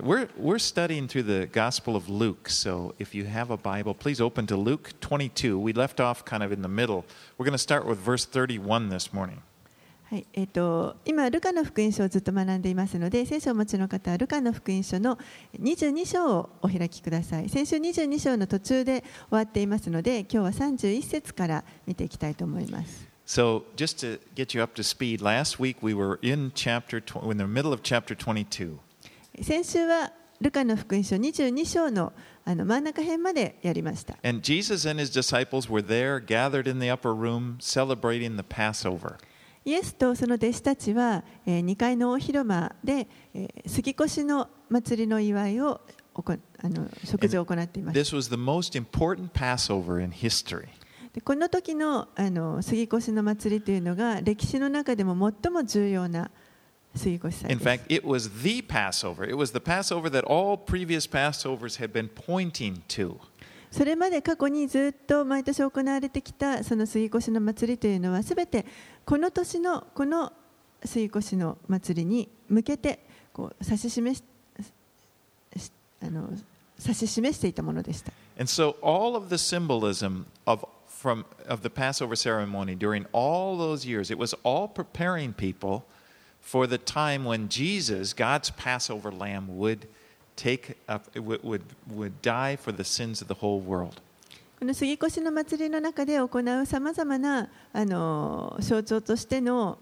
right, we're studying through the Gospel of Luke. So if you have a Bible, please open to Luke 22. We left off kind of in the middle. We're going to start with verse 31 this morning. はい、今ルカの福音書をずっと学んでいますので、聖書をお持ちの方はルカの福音書の22章をお開きください。先週22章の途中で終わっていますので、今日は31節から見ていきたいと思います。 So just to get you up to speed, last week we were in the middle of chapter 22. 先週はルカの福音書22章の真ん中辺までやりました。 And Jesus and his disciples were there, gathered in the upper room, celebrating the Passover. イエスとその弟子たちは2階の大広間で杉越の祭りの祝いを食事を行っていました。 This was the most important Passover in history. でこの時の杉越の祭りというのが歴史の中でも最も重要な杉越祭 In です。 fact, it was the Passover. It was the Passover that all previous Passovers had been pointing to. それまで過去にずっと毎年行われてきたその杉越の祭りというのはすべてこの年のこの杉越の祭りに向けてこう指し示していたものでした。 And so all of the symbolism of the Passover ceremony during all those years, it was all preparing people for the time when Jesus, God's Passover lamb, would die for the sins of the whole world. この杉越の祭りの中で行うさまざまな象徴としての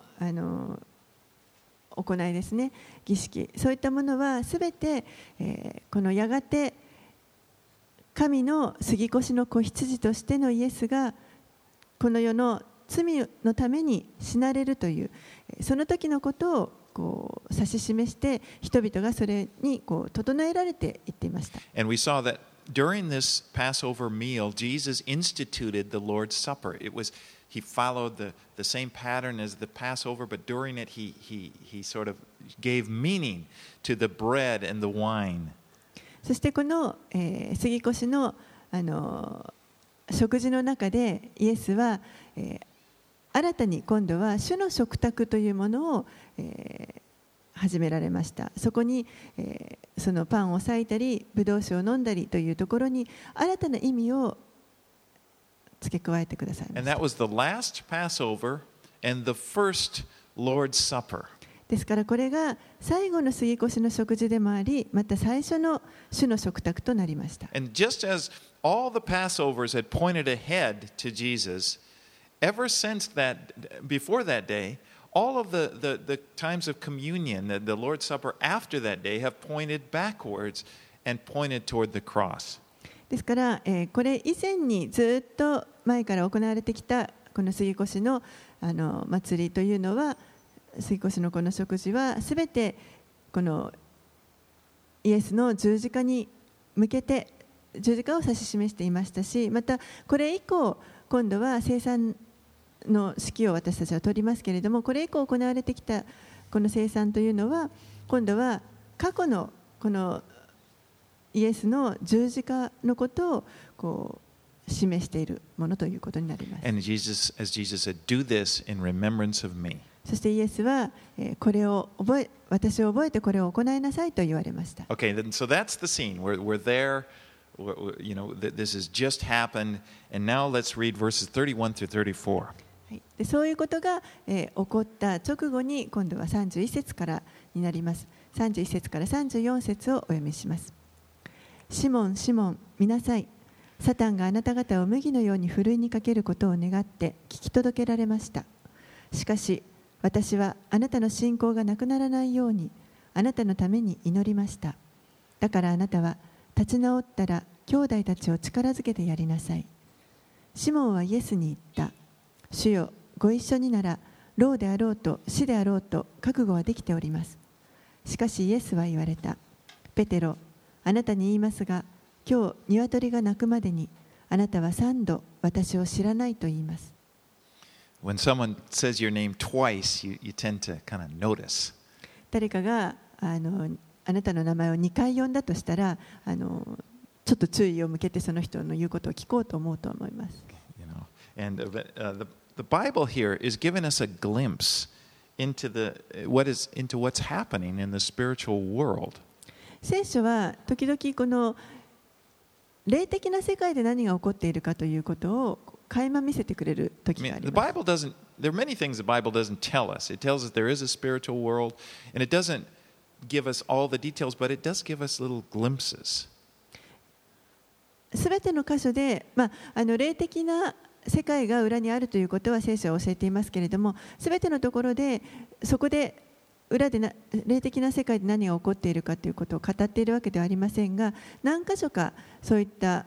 行いですね、儀式、そういったものはすべて、このやがて神の杉越の子羊としてのイエスがこの世の罪のために死なれるというその時のことをこう指し示して人々がそれにこう整えられていっていました。 And we saw that during this Passover meal, Jesus instituted the Lord's Supper. He followed the same pattern as the Passover, but during it he sort of gave meaning to the bread and the wine. そしてこの、杉越の、食事の中でイエスは、新たに今度は主の食卓というものを、始められました。そこに、そのパンを裂いたりブドウ酒を飲んだりというところに新たな意味を付け加えてくださいました。 And that was the last Passover and the first Lord's Supper. ですからこれが最後の杉越の食事でもあり、また最初の主の食卓となりました。 And just as all the Passovers had pointed ahead to Jesus, ever since before that day, all of the times of communion, the Lord's Supper after that day, have pointed backwards and pointed toward the cross. ですから、これ以前にずっと前から行われてきたこの杉越の祭りというのは、杉越のこの食事はすべてこのイエスの十字架に向けて十字架を指し示していましたし、またこれ以降今度は聖餐の式を私たちは取りますけれども、これ以降行われてきたこの聖餐というのは今度は過去のこのイエスの十字架のことをこう示しているものということになります。 And as Jesus said, "Do this in remembrance of me." そしてイエスはこれを私を覚えてこれを行いなさいと言われました。 Okay, so that's the scene. We're there. You know, this has just happened, and now let's read verses 31 through 34. でそういうことが、起こった直後に今度は31節からになります。31節から34節をお読みします。シモン、シモン、見なさい。サタンがあなた方を麦のようにふるいにかけることを願って聞き届けられました。しかし私はあなたの信仰がなくならないようにあなたのために祈りました。だからあなたは立ち直ったら兄弟たちを力づけてやりなさい。シモンはイエスに言った。主よ、ご一緒になら老であろうと死であろうと覚悟はできております。しかしイエスは言われた。ペテロ、あなたに言いますが、今日鶏が鳴くまでにあなたは3度私を知らないと言います。 When someone says your name twice, you tend to kind of notice. 誰かがあなたの名前を2回呼んだとしたらちょっと注意を向けてその人の言うことを聞こうと思うと思います。 You know, and the Bible here is giving us a glimpse into what's happening in the spiritual world. 聖書は時々この霊的な世界で何が起こっているかということを垣間見せてくれる I 時があ mean, り the ます。 Bible doesn't, there are many things the Bible doesn't tell us. It tells us there is a spiritual world, and it doesn't give us all the details, but it does give us little glimpses. すべての箇所で、霊的な世界が裏にあるということは聖書は教えていますけれども、すべてのところでそこで裏で霊的な世界で何が起こっているかということを語っているわけではありませんが、何箇所かそういった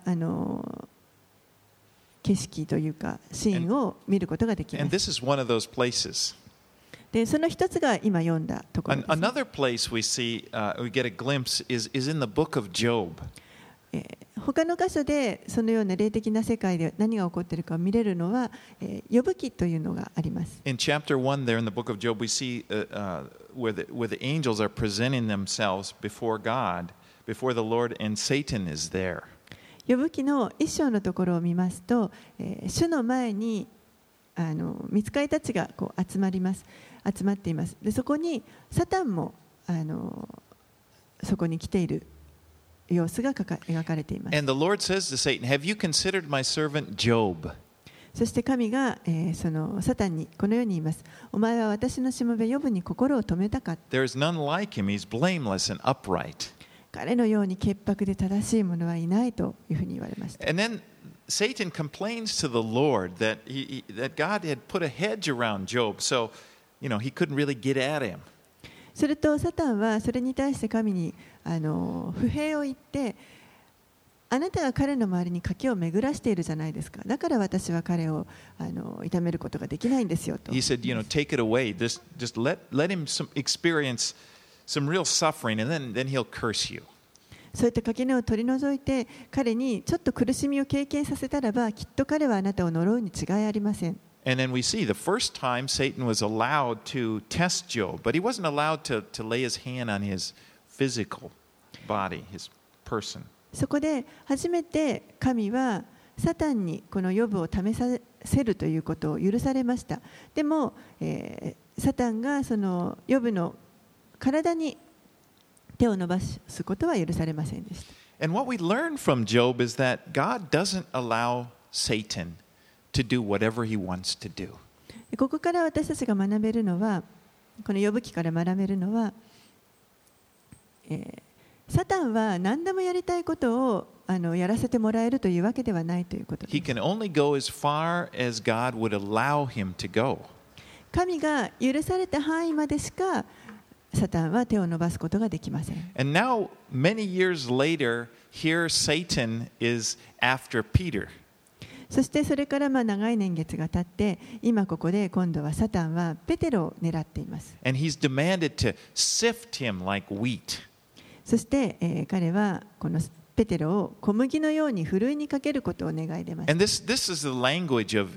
景色というかシーンを見ることができま And す。 this is one of those places. で、その一つが今読んだところです。 Another place we see, we get a glimpse, is in the book of Job. 他の箇所でそのような霊的な世界で何が起こっているかを見れるのは、呼ぶ記というのがあります。 In chapter 1 there in the book of Job, we see where the angels are presenting themselves before God, before the Lord, and Satan is there. 呼ぶ記の一章のところを見ますと、主の前に御使いたちがこう集まっています。で、そこにサタンもそこに来ている様子が描かれています。 And the Lord says to Satan, "Have you considered my servant Job?" そして神が、そのサタンにこのように言います。お前は私のしもべヨブに心を止めたか。 There is none like him. He's blameless and upright. 彼のように潔白で正しい者はいないというふうに言われました。 And then Satan complains to the Lord that that God had put a hedge around Job, so he couldn't really get at him. するとサタンはそれに対して神に不平を言って、あなたが彼の周りに賭けを巡らしているじゃないですか。だから私は彼を痛めることができないんですよと。 He said, take it away. Just let him experience some real suffering, and then he'll curse you. そういった垣根を取り除いて彼にちょっと苦しみを経験させたらば、きっと彼はあなたを呪うに違いありません。 And then we see the first time Satan was allowed to test Job, but he wasn't allowed to lay his hand on his physical body, his person. そこで初めて神はサタンにこのヨブを試させるということを許されました。でも、サタンがそのヨブの体に手を伸ばすことは許されませんでした。 And what we learn from Job is that God doesn't allow Satan to do whatever he wants to do. ここから私たちが学べるのは、このヨブ記から学べるのは、サタンは何でもやりたいことをやらせてもらえるというわけではないということです。 He can only go as far as God would allow him to go. 神が許された範囲までしかサタンは手を伸ばすことができません。 And now, many years later, here Satan is after Peter. そしてそれから長い年月が経って、今ここで今度はサタンはペテロを狙っています。 And he's demanded to sift him like wheat. そして、彼はこのペテロを小麦のようにふるいにかけることを願い出ました。 And this is the language of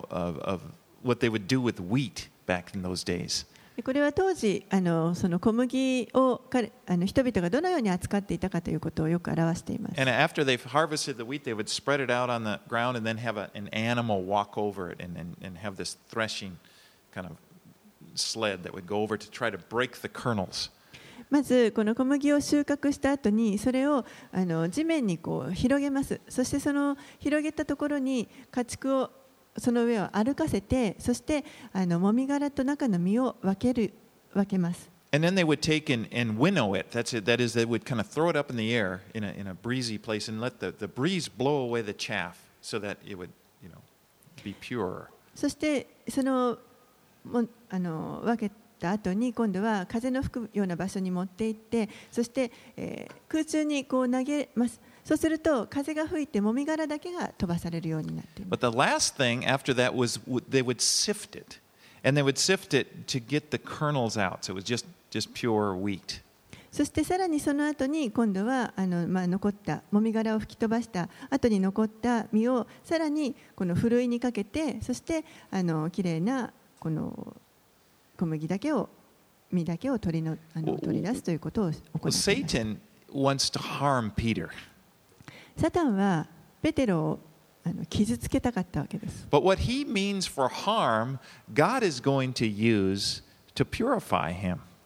what they would do with wheat back in those days. これは当時その小麦を人々がどのように扱っていたかということをよく表しています。 And after they've harvested the wheat, they would spread it out on the ground and then have an animal walk over it and have this threshing kind of sled that would go over to try to break the kernels. まずこの小麦を収穫した後にそれを地面にこう広げます。そしてその広げたところに家畜をその上を歩かせて、そしてもみ殻と中の実を分けます。 And then they would take and winnow it. That is, they would kind of throw it up in the air in a breezy place and let the breeze blow away the chaff so that it would, be purer. そしてその分けた後に今度は風の吹くような場所に持って行って、そして、空中にこう投げます。そうすると風が吹いてもみ殻だけが飛ばされるようになっています。 But the last thing after that was they would sift it. And they would sift it to get the kernels out. So it was just pure wheat. そしてさらにその後に今度は残ったもみ殻を吹き飛ばした後に残った実をさらにこのふるいにかけて、そしてきれいなこの小麦だけを実だけを取り出すということを行っています。 Satan wants to harm Peter. サタンはペテロを傷つけたかったわけです。 But what he means for harm, God is going to use to purify him.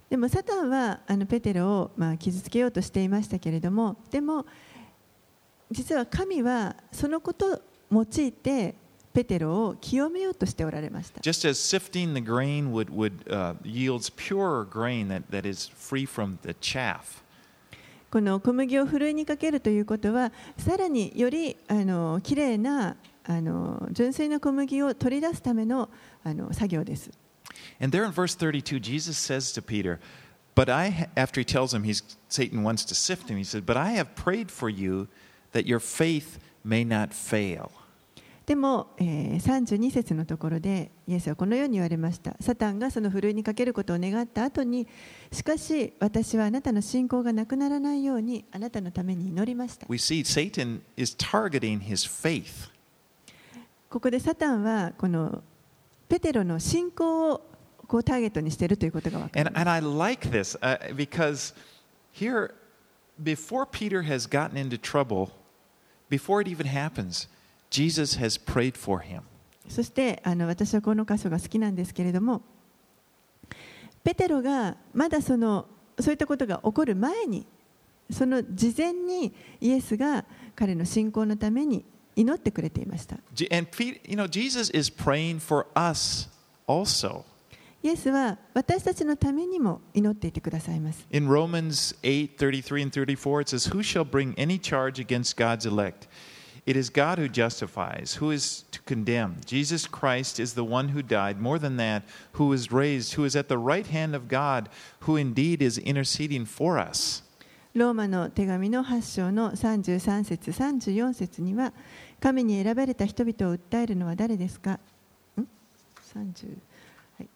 でもサタンはペテロを傷つけようとしていましたけれども、でも実は神はそのことを用いてペテロを清めようとしておられました。 Just as sifting the grain yields pure grain that is free from the chaff. この小麦をふるいにかけるということは、さらによりきれいな純粋な小麦を取り出すための作業です。 And there in verse 32, Jesus says to Peter, but after he tells him Satan wants to sift him, he says, but I have prayed for you that your faith may not fail. でも、32節のところでイエスはこのように言われました。サタンがそのふるいにかけることを願った後に、しかし私はあなたの信仰がなくならないようにあなたのために祈りました。 We see Satan is targeting his faith. ここでサタンはこのペテロの信仰をターゲットにしているということが分かります。 And I like this because here, before Peter has gotten into trouble, before it even happens, Jesus has prayed for him. そして私はこの箇所が好きなんですけれども、ペテロがまだそういったことが起こる前に、その事前にイエスが彼の信仰のために祈ってくれていました。 And Jesus is praying for us also. イエスは私たちのためにも祈っていてくださいます。 In Romans 8:33 and 34, it says, Who shall bring any charge against God's elect? It is God who justifies. Who is to condemn? Jesus Christ is the one who died. More than that, who was raised, who is at the right hand of God, who indeed is interceding for us. ローマの手紙の8章の33節34節には、神に選ばれた人々を訴えるのは誰ですか。30、はい、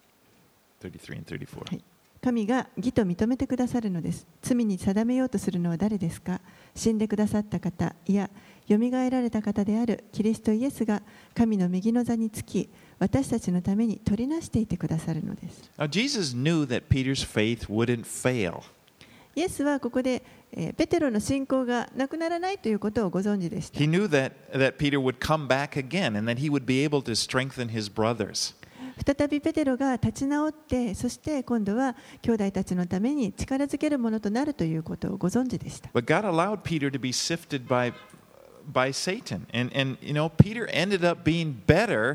33 and 34. はい、神が義と認めてくださるのです。罪に定めようとするのは誰ですか。死んでくださった方、いや、よみがえられた方であるキリストイエスが神の右の座につき、私たちのために取りなしていてくださるのです。 Now, Jesus knew that Peter's faith wouldn't fail. イエスはここでペテロの信仰がなくならないということをご存知でした。 He knew that Peter would come back again and that he would be able to strengthen his brothers. 再びペテロが立ち直って、そして今度は兄弟たちのために力づけるものとなるということをご存知でした。 But God allowed Peter to be sifted by Satan. And Peter ended up being better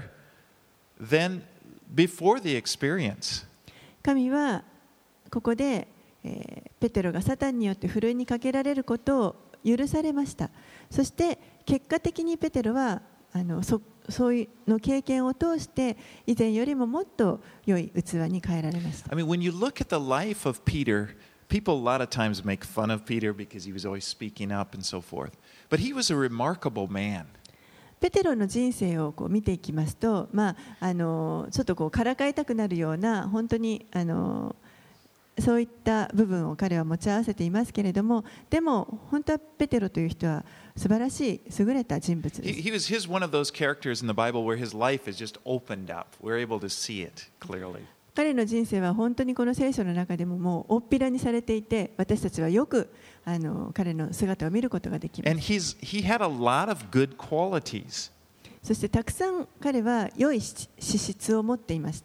than before the experience. 神はここで、ペテロがサタンによってふるいにかけられることを許されました。そして結果的にペテロはそういうの経験を通して以前よりももっと良い器に変えられました。 I mean, when you look at the life of Peter, people a lot of times make fun of Peter because he was always speaking up and so forth. But he was a remarkable man. ペテロの人生を見ていきますと、ちょっとからかいたくなるような本当にそういった部分を彼は持ち合わせていますけれども、でも本当はペテロという人は素晴らしい優れた人物です。 He's one of those characters in the Bible where his life is just opened up. We're able to see it clearly. 彼の人生は本当にこの聖書の中でももう大っぴらにされていて、私たちはよく彼の姿を見ることができます。 And he had a lot of good qualities. そしてたくさん彼は良い資質を持っていました。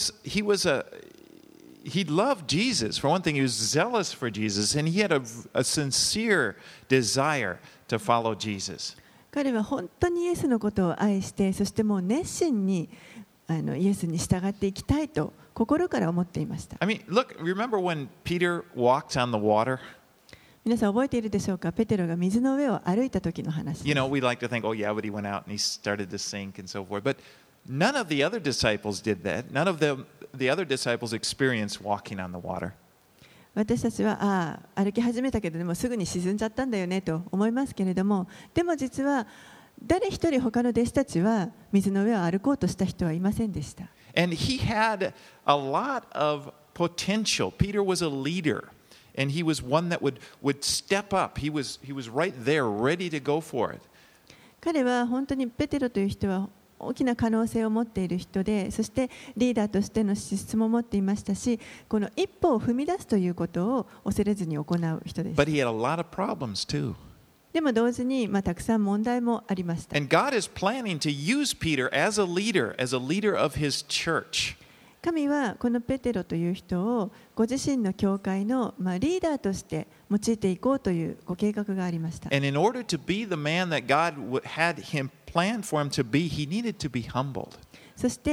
He loved Jesus. For one thing, he was zealous for Jesus, and he had a sincere desire to follow Jesus. 彼は本当にイエスのことを愛して、そしてもう熱心にイエスに従っていきたいと心から思っていました。 I mean, look, remember when Peter walked on the water? 皆さん覚えているでしょうか。ペテロが水の上を歩いた時の話。 You know, we like to think, oh yeah, but he went out and he started to sink and so forth. But none of the other disciples did that. None of the other disciples experienced walking on the water. 私たちは歩き始めたけどでもすぐに沈んじゃったんだよねと思いますけれども、でも実は誰一人他の弟子たちは水の上を歩こうとした人はいませんでした。 And he had a lot of potential. Peter was a leader, and he was one that would step up. He was right there, ready to go for it. 彼は本当にペテロという人は大きな可能性を持っている人で、そしてリーダーとしての資質も持っていましたし、この一歩を踏み出すということを恐れずに行う人です。 But he had a lot of problems too. でも同時にたくさん問題もありました。 And God is planning to use Peter as a leader of his church. 神はこのペテロという人をご自身の教会のリーダーとして用いていこうというご計画がありました。 And in order to be the man that God had him planned for him to be, he needed to be humbled. そして、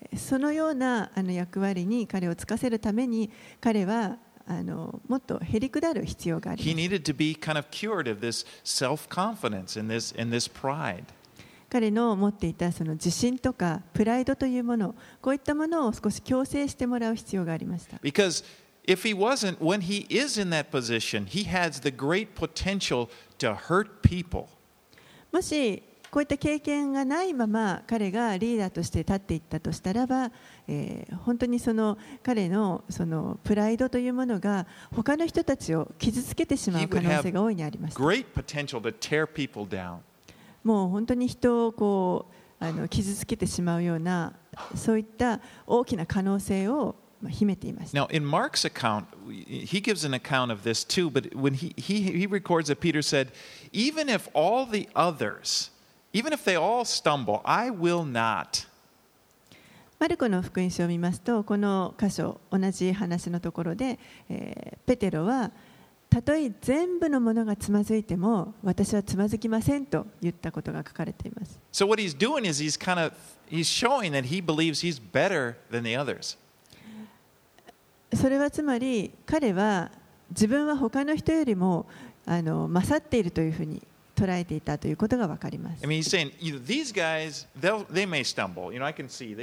そのような役割に彼を就かせるために彼はもっとへりくだる必要がありま He す。 needed to be kind of cured of this self-confidence and this pride. 彼の持っていたその自信とかプライドというもの、こういったものを少し矯正してもらう必要がありました。 Because if he wasn't, when he is in that position, he has the great potential to hurt people. もしこういった経験がないまま彼がリーダーとして立っていったとしたらば、本当にその彼のそのプライドというものが他の人たちを傷つけてしまう可能性が大いにありました。 Great potential to tear people down. もう本当に人をこう傷つけてしまうようなそういった大きな可能性を秘めていました。 Now, in Mark's account, he gives an account of this too, but when he records that Peter said, even if all the others, even if they all stumble, I will not. マルコの福音書を見ますと、この箇所、同じ話のところで、ペテロはたとえ全部のものがつまずいても私はつまずきませんと言ったことが書かれています。 So what he's doing is he's showing that he believes he's better than the others. それはつまり彼は自分は他の人よりも勝っているというふうに捉えていたということがわかります。 I mean, he's saying, these guys, they may stumble. I can see,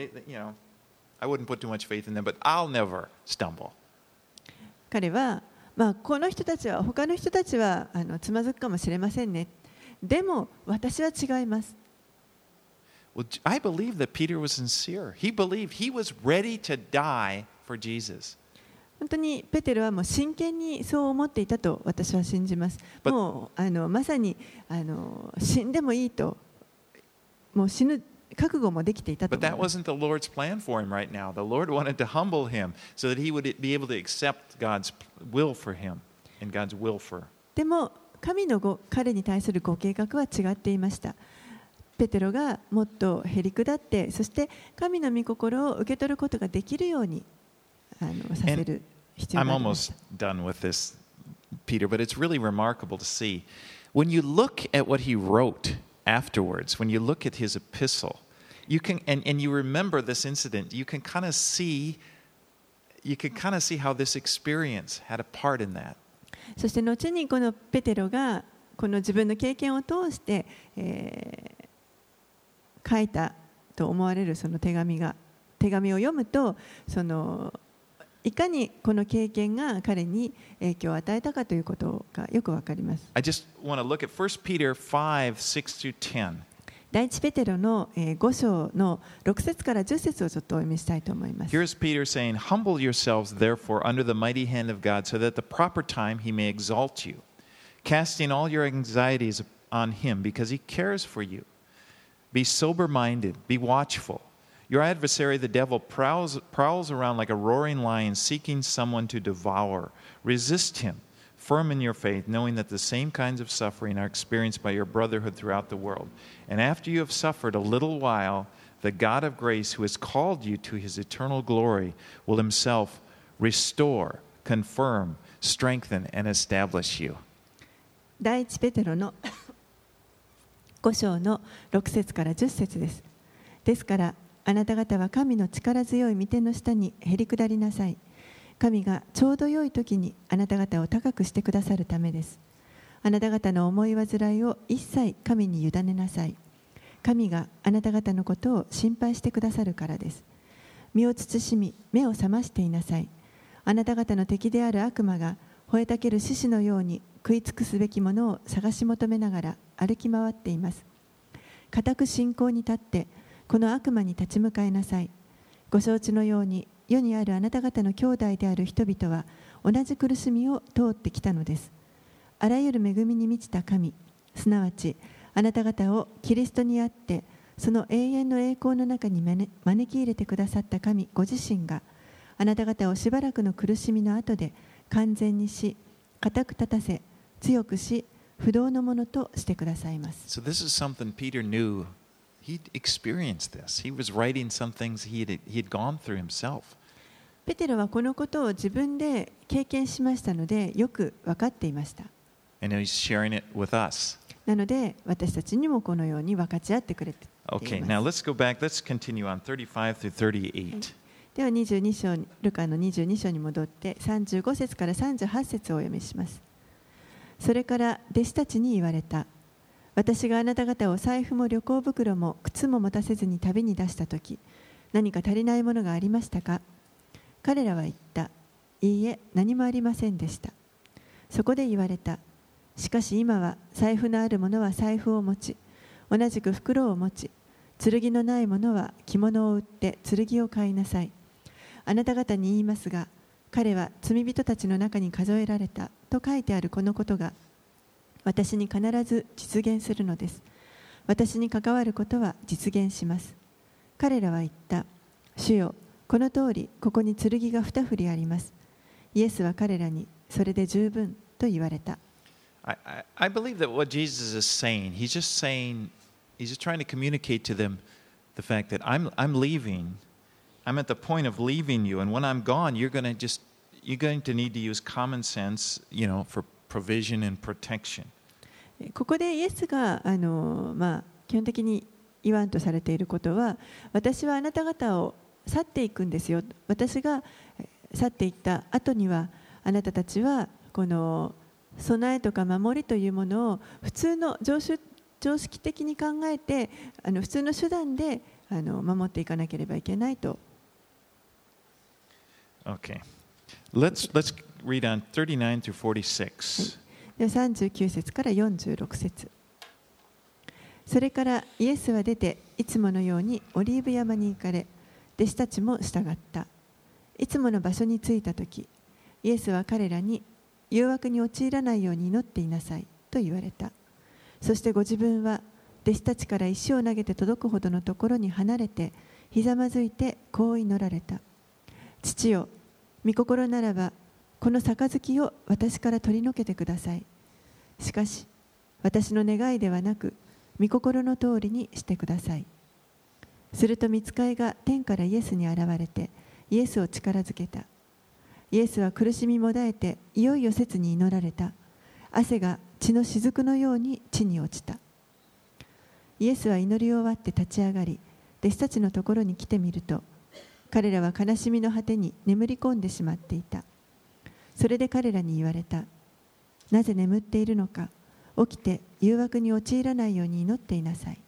I wouldn't put too much faith in them, but I'll never stumble. 彼はこの人たちは他の人たちはつまずくかもしれませんね。でも私は違います。 Well, I believe that Peter was sincere. He believed he was ready to die for Jesus. 本当にペテロはもう真剣にそう思っていたと私は信じます。もうまさに死んでもいいと、もう死ぬ覚悟もできていたと But 思います。 that wasn't the Lord's plan for him right now. The Lord wanted to humble him so that he would be able to accept God's will for him and God's will for. でも神の彼に対するご計画は違っていました。ペテロがもっとへりくだって、そして神の御心を受け取ることができるようにさせる必要 I'm がありました。 almost done with this, Peter, but it's really remarkable to see. When you look at what he wrote afterwards, when you look at his epistle, you can and you remember this incident, you can kind of see how this experience had a part in that. そして後にこのペテロがこの自分の経験を通して、書いたと思われるその手紙を読むと、いかにこの経験が彼に影響を与えたかということがよくわかります。 I just want to look at 1 Peter 5, 6 through 10. 第一ペテロの5章の6節から10節をちょっとお読みしたいと思います。 Here's Peter saying, Humble yourselves, therefore, under the mighty hand of God, so that at the proper time he may exalt you, casting all your anxieties on him, because he cares for you. Be sober-minded, be watchful. Your adversary, the devil, prowls around like a roaring lion, seeking someone to devour. Resist him, firm in your faith, knowing that the same kinds of suffering are experienced by your brotherhood throughout the world. And after you have suffered a little while, the God of grace, who has called you to his eternal glory, will himself restore, confirm, strengthen, and establish you. 第一ペテロの5章の6節から10節です。ですからあなた方は神の力強い御手の下にへりくだりなさい。神がちょうど良い時にあなた方を高くしてくださるためです。あなた方の思い煩いを一切神に委ねなさい。神があなた方のことを心配してくださるからです。身を慎み、目を覚ましていなさい。あなた方の敵である悪魔が吠えたける獅子のように食い尽くすべきものを探し求めながら歩き回っています。固く信仰に立ってこの悪魔に立ち向かいなさい。ご承知のように世にあるあなた方の兄弟である人々は同じ苦しみを通ってきたのです。あらゆる恵みに満ちた神、すなわちあなた方をキリストにあってその永遠の栄光の中に招き入れてくださった神ご自身があなた方をしばらくの苦しみの後で完全にし、固く立たせ、強くし、不動のものとしてくださいます。 So this is something Peter knew He'd experienced this. He was writing some things he had gone through himself. ペテロはこのことを自分で経験しましたので、よく分かっていました。 And he's sharing it with us. なので、私たちにもこのように分かち合ってくれています。 Okay, now let's go back. Let's continue on 35 through 38. では22章、ルカの22章に戻って35節から38節をお読みします。それから弟子たちに言われた。私があなた方を財布も旅行袋も靴も持たせずに旅に出したとき、何か足りないものがありましたか？彼らは言った。いいえ、何もありませんでした。そこで言われた。しかし今は財布のある者は財布を持ち、同じく袋を持ち、剣のない者は着物を売って剣を買いなさい。あなた方に言いますが、彼は罪人たちの中に数えられたと書いてあるこのことが、私に必ず実現するのです。私に関わることは実現します。彼らは言った。主よ、この通り、ここに剣が2振りあります。イエスは彼らに、それで十分と言われた。 I believe that what Jesus is saying, he's just trying to communicate to them the fact that I'm leaving. I'm at the point of leaving you, and when I'm gone, you're going to need to use common sense, for provision and protection. ここでイエスが基本的に言わんとされていることは、私はあなた方を去っていくんですよ。私が去っていった後には、あなたたちはこの備えとか守りというものを普通の常識的に考えて、普通の手段で守っていかなければいけないと。 Okay. Let's read on 39 through 46. では39節から46節。それからイエスは出て、いつものようにオリーブ山に行かれ、弟子たちも従った。いつもの場所に着いたとき、イエスは彼らに、誘惑に陥らないように祈っていなさいと言われた。そしてご自分は弟子たちから石を投げて届くほどのところに離れて、ひざまずいてこう祈られた。父よ、御心ならばこの杯を私から取り除けてください。しかし私の願いではなく、御心の通りにしてください。すると御使いが天からイエスに現れて、イエスを力づけた。イエスは苦しみもだえて、いよいよ切に祈られた。汗が血の雫のように地に落ちた。イエスは祈り終わって立ち上がり、弟子たちのところに来てみると、彼らは悲しみの果てに眠り込んでしまっていた。それで彼らに言われた。なぜ眠っているのか。起きて誘惑に陥らないように祈っていなさい。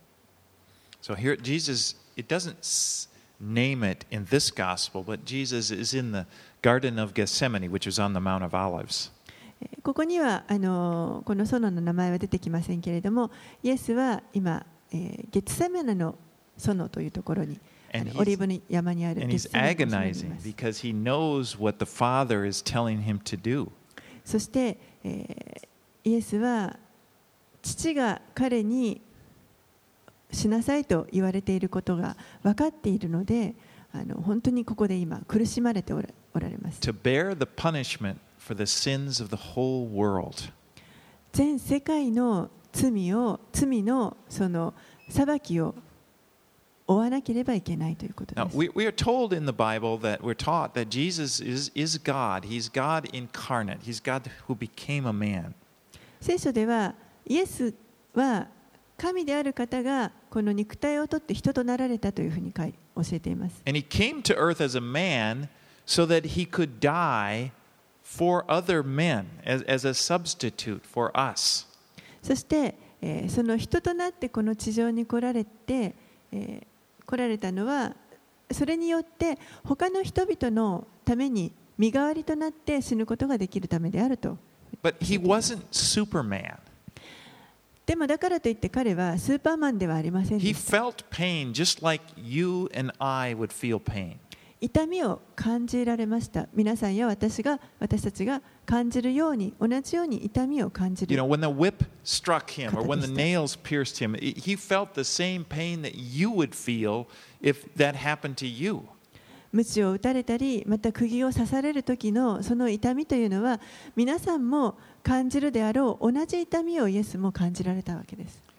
So here Jesus, it doesn't name it in this gospel, but Jesus is in the Garden of Gethsemane, which is on the Mount of Olives. ここにはこの園の名前は出てきませんけれども、イエスは今、ゲツセマネの園というところに、オリーブの山にあるゲツセマネの園にいます。 because he knows what the Father is telling him to do. そして、イエスは父が彼にしなさいと言われていることが分かっているので、本当にここで今苦しまれておられます。 To bear the punishment for the sins of the whole world. 全世界の罪のその裁きを負わなければいけないということです。 Now, we are told in the Bible that we're taught that Jesus is God. He's God incarnate. He's God who became a man. 聖書ではイエスは神である方がこの肉体をとって人となられたというふうに教えています。 And he came to earth as a man so that he could die for other men as a substitute for us. そして、その人となってこの地上に来られたのは、それによって他の人々のために身代わりとなって死ぬことができるためであると。 But he wasn't Superman. でもだからといって彼はスーパーマンではありませんで He した。 felt pain just like you and I would feel pain. 痛みを感じられました。皆さんや私たちが感じるように、同じように痛みを感じる。 You know, when the whip struck him or when the nails pierced him, he felt the same pain that you would feel if that happened to you. 鞭を打たれたり、また釘を刺される時のその痛みというのは、皆さんも感じるであろう同じ痛みをイエスも感じられたわけです。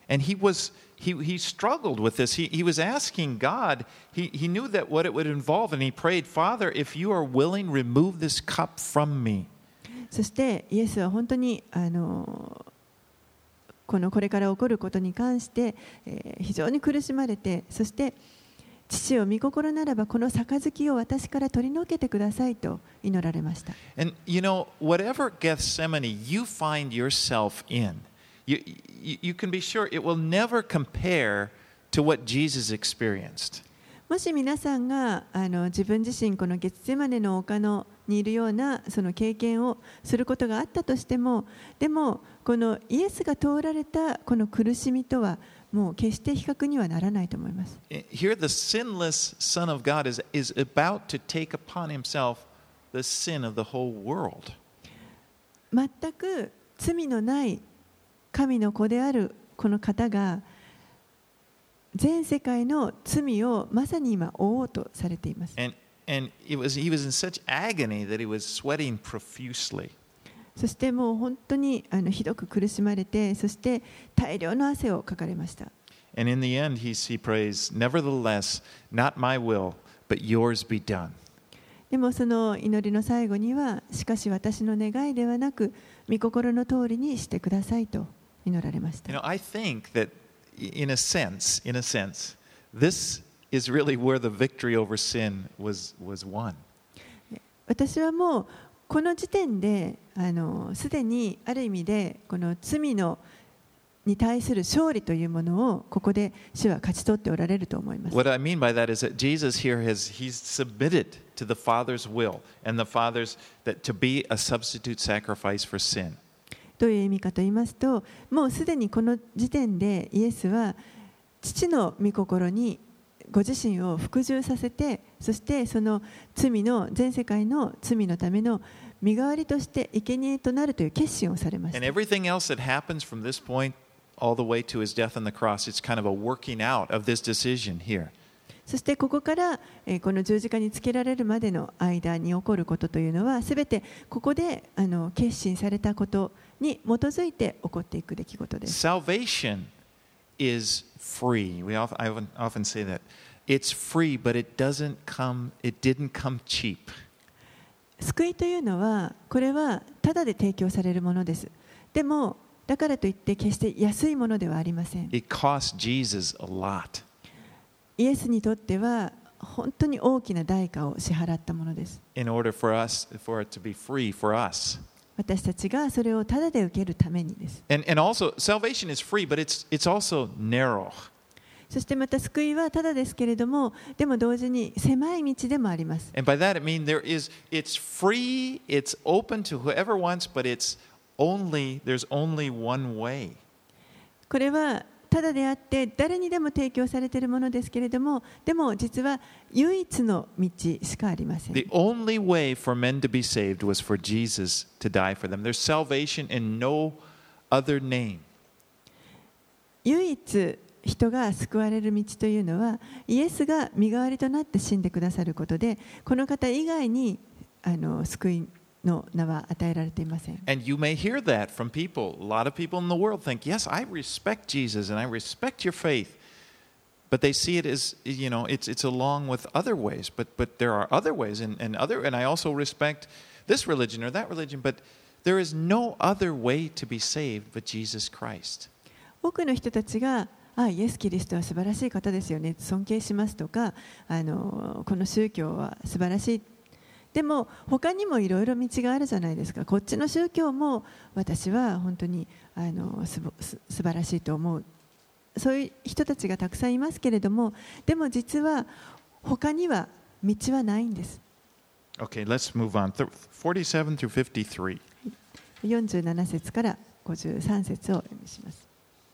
And he struggled with this. He was asking God, he knew that what it would involve, and he prayed, Father, if you are willing, remove this cup from me. そしてイエスは本当にこれから起こることに関して、非常に苦しまれて、そして父を御心ならばこの杯を私から取り除けてくださいと祈られました。 And you know, whatever Gethsemane you find yourself in, you can be sure it will never compare to what Jesus experienced. もし皆さんが自分自身このゲツセマネの丘にいるようなその経験をすることがあったとしても、でもこのイエスが通られたこの苦しみとはもう決して比較にはならないと思います。 Here the sinless Son of God is about to take upon himself the sin of the whole world. 全く罪のない神の子であるこの方が全世界の罪をまさに今負おうとされています。 And he was in such agony that he was sweating profusely. そしてもう本当にひどく苦しまれて、そして大量の汗をかかれました。 And in the end he prays, Nevertheless, not my will, but yours be done. でもその祈りの最後には、しかし私の願いではなく、御心の通りにしてくださいと祈られました。 You know, I think that in a sense, this is really where the victory over sin was won. 私はもうこの時点ですでにある意味でこの罪に対する勝利というものをここで主は勝ち取っておられると思います。 What I mean by that is that Jesus here he's submitted to the Father's will and the Father's that to be a substitute sacrifice for sin. どういう意味かと言いますと、もうすでにこの時点でイエスは父の御心にご自身を服従させて、そしてその全世界の罪のための身代わりとして生贄となるという決心をされました。 And everything else that happens from this point all the way to his death on the cross, it's kind of a working out of this decision here. そしてここからこの十字架につけられるまでの間に起こることというのは、すべてここで決心されたことに基づいて起こっていく出来事です。 Salvation is free. I often say that. It's free, but it didn't come cheap. 救いというのは、これはただで提供されるものです。でも、だからといって決して安いものではありません。 It cost Jesus a lot. イエスにとっては本当に大きな代価を支払ったものです。 In order for it to be free for us. 私たちがそれをただで受けるためにです。 And also, salvation is free, but it's also narrow. そしてまた救いはただですけれども、でも同時に狭い道でもあります。 And by that it means it's free, it's open to whoever wants, but there's only one way. これはただであって誰にでも提供されているものですけれども、でも実は唯一の道しかありません。 The only way for men to be saved was for Jesus to die for them. There's salvation in no other name. 唯一人が救われる道というのは、イエスが身代わりとなって死んでくださることで、この方以外に救いの名は与えられていません。 And you may hear that from people. A lot of people in the world think, yes, I respect Jesus and I respect your faith. But they see it as, it's along with other ways. But there are other ways, and I also respect this religion or that religion. But there is no other way to be saved but Jesus Christ. 多くの人たちがイエス・キリストは素晴らしい方ですよね、尊敬しますとか、この宗教は素晴らしい。でも他にもいろいろ道があるじゃないですか。こっちの宗教も私は本当に素晴らしいと思う。そういう人たちがたくさんいますけれども、でも実は他には道はないんです。 Okay, let's move on. 47 through 53. 47節から53節をお読みします。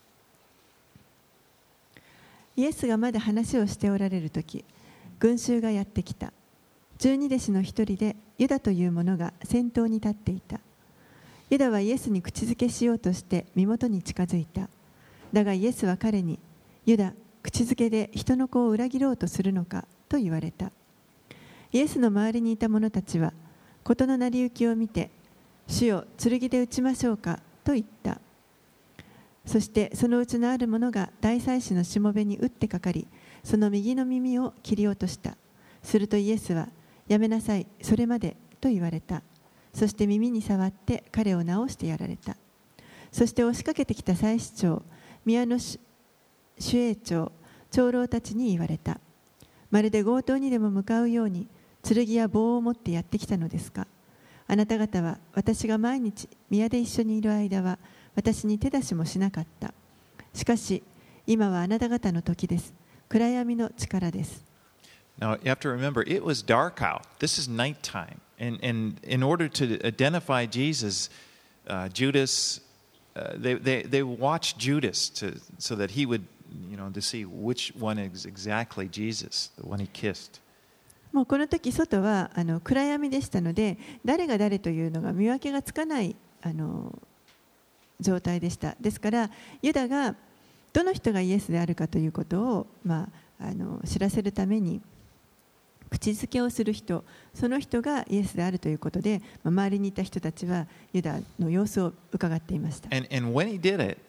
イエスがまだ話をしておられるとき、群衆がやってきた。12弟子の一人でユダという者が先頭に立っていた。ユダはイエスに口づけしようとして身元に近づいた。だがイエスは彼に、ユダ、口づけで人の子を裏切ろうとするのかと言われた。イエスの周りにいた者たちは、事の成り行きを見て、主よ、剣で撃ちましょうかと言った。 そしてそのうちのある者が大祭司のしもべに打ってかかり、その右の耳を切り落とした。するとイエスは、やめなさい、それまでと言われた。そして耳に触って彼を治してやられた。そして押しかけてきた祭司長、宮の守衛長、長老たちに言われた。まるで強盗にでも向かうように剣や棒を持ってやってきたのですか。あなた方は私が毎日宮で一緒にいる間は私に手出しもしなかった。しかし今はあなた方の時です。暗闇の力です。 Now, you have to remember, it was dark out. This is nighttime. And in order to identify Jesus, Judas, they watched Judas so that he would, to see which one is exactly Jesus, the one he kissed. もうこの時外は暗闇でしたので、誰が誰というのが見分けがつかない状態でした。ですからユダがどの人がイエスであるかということを、知らせるために口づけをする人、その人がイエスであるということで、周りにいた人たちはユダの様子を伺っていました。 And when he did it,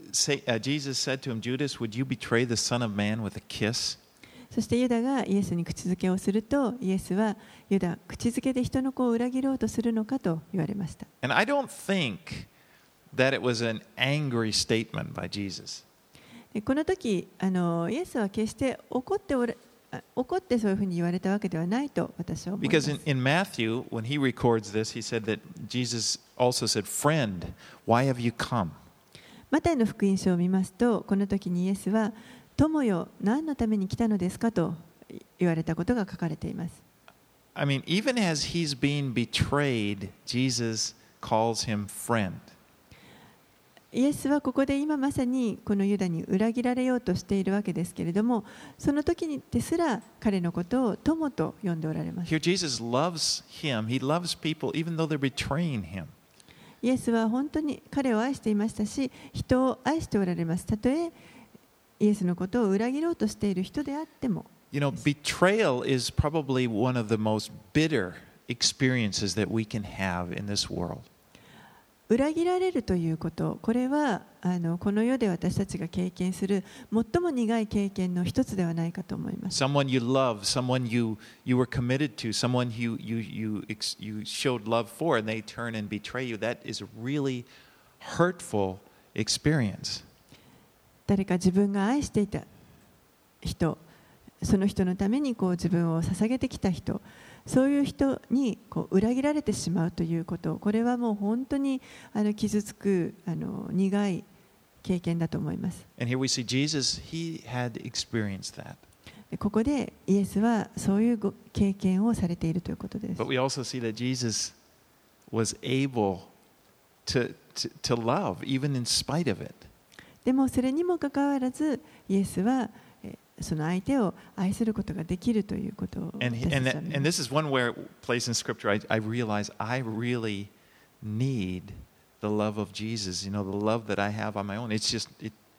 Jesus said to him, Judas, would you betray the Son of Man with a kiss? そしてユダがイエスに口づけをすると、イエスはユダ、口づけで人の子を裏切ろうとするのかと言われました。 And I don't think that it was an angry statement by Jesus. この時イエスは決して怒ってそういうふうに言われたわけではないと私は思います。 Because in Matthew, when he records this, he said that Jesus also said, Friend, why have you come? マタイの福音書を見ますと、この時にイエスは、友よ、何のために来たのですかと言われたことが書かれています。 I mean, even as he's being betrayed, Jesus calls him friend. イエスはここで今まさにこのユダに裏切られようとしているわけですけれども、その時にですら彼のことを友と呼んでおられます。 Here, Jesus loves him. He loves people even though they're betraying him. イエスは本当に彼を愛していましたし、人を愛しておられます。たとえイエスのことを裏切ろうとしている人であっても。 You know, betrayal is probably one of the most bitter experiences that we can have in this world. 裏切られるということ、これはこの世で私たちが経験する最も苦い経験の一つではないかと思います。 Someone you love, someone you were committed to, someone you showed love for, and they turn and betray you. That is a really hurtful experience. 誰か自分が愛していた人、その人のために自分を捧げてきた人、そういう人に裏切られてしまうということ、これはもう本当に傷つく苦い経験だと思います。 And here we see Jesus, he had experienced that. ここでイエスはそういう経験をされているということです。 But we also see that Jesus was able to love even in spite of it. でもそれにもかかわらず、イエスはその相手を愛することができるということを私たちは見ます。 And this is one place in Scripture I realize I really need the love of Jesus. You know, the love that I have on my own. It's just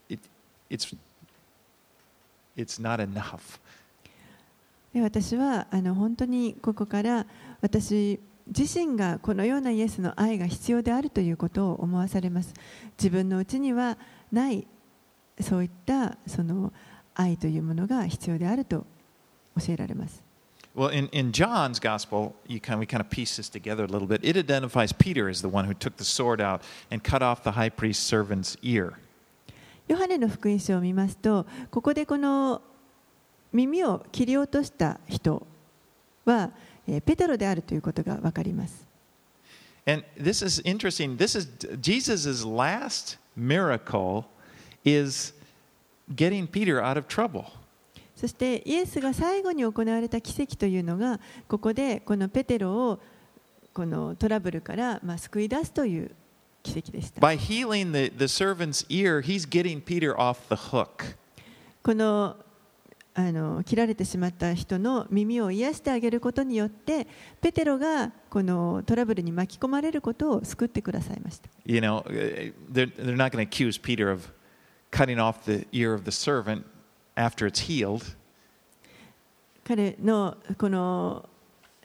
it's not enough. で私は本当にここから私自身がこのようなイエスの愛が必要であるということを思わされます。自分のうちにはないそういったその愛というものが必要であると教えられます。 Well, in John's Gospel, we kind of piece this together a little bit. It identifies Peter as the one who took the sword out and cut off the high priest's servant's ear. ヨハネの福音書を見ますと、ここでこの耳を切り落とした人はペテロであるということがわかります。 And this is interesting. This is Jesus' last miracle is getting Peter out of trouble. そしてイエスが最後に行われた奇跡というのが、ここでこのペテロをこのトラブルから救い出すという奇跡でした。 By healing the servant's ear, he's getting Peter off the hook. この切られてしまった人の耳を癒してあげることによって、ペテロがこのトラブルに巻き込まれることを救ってくださいました。 You know, they're not going to accuse Peter of cutting off the ear of the servant after it's healed. 彼のこの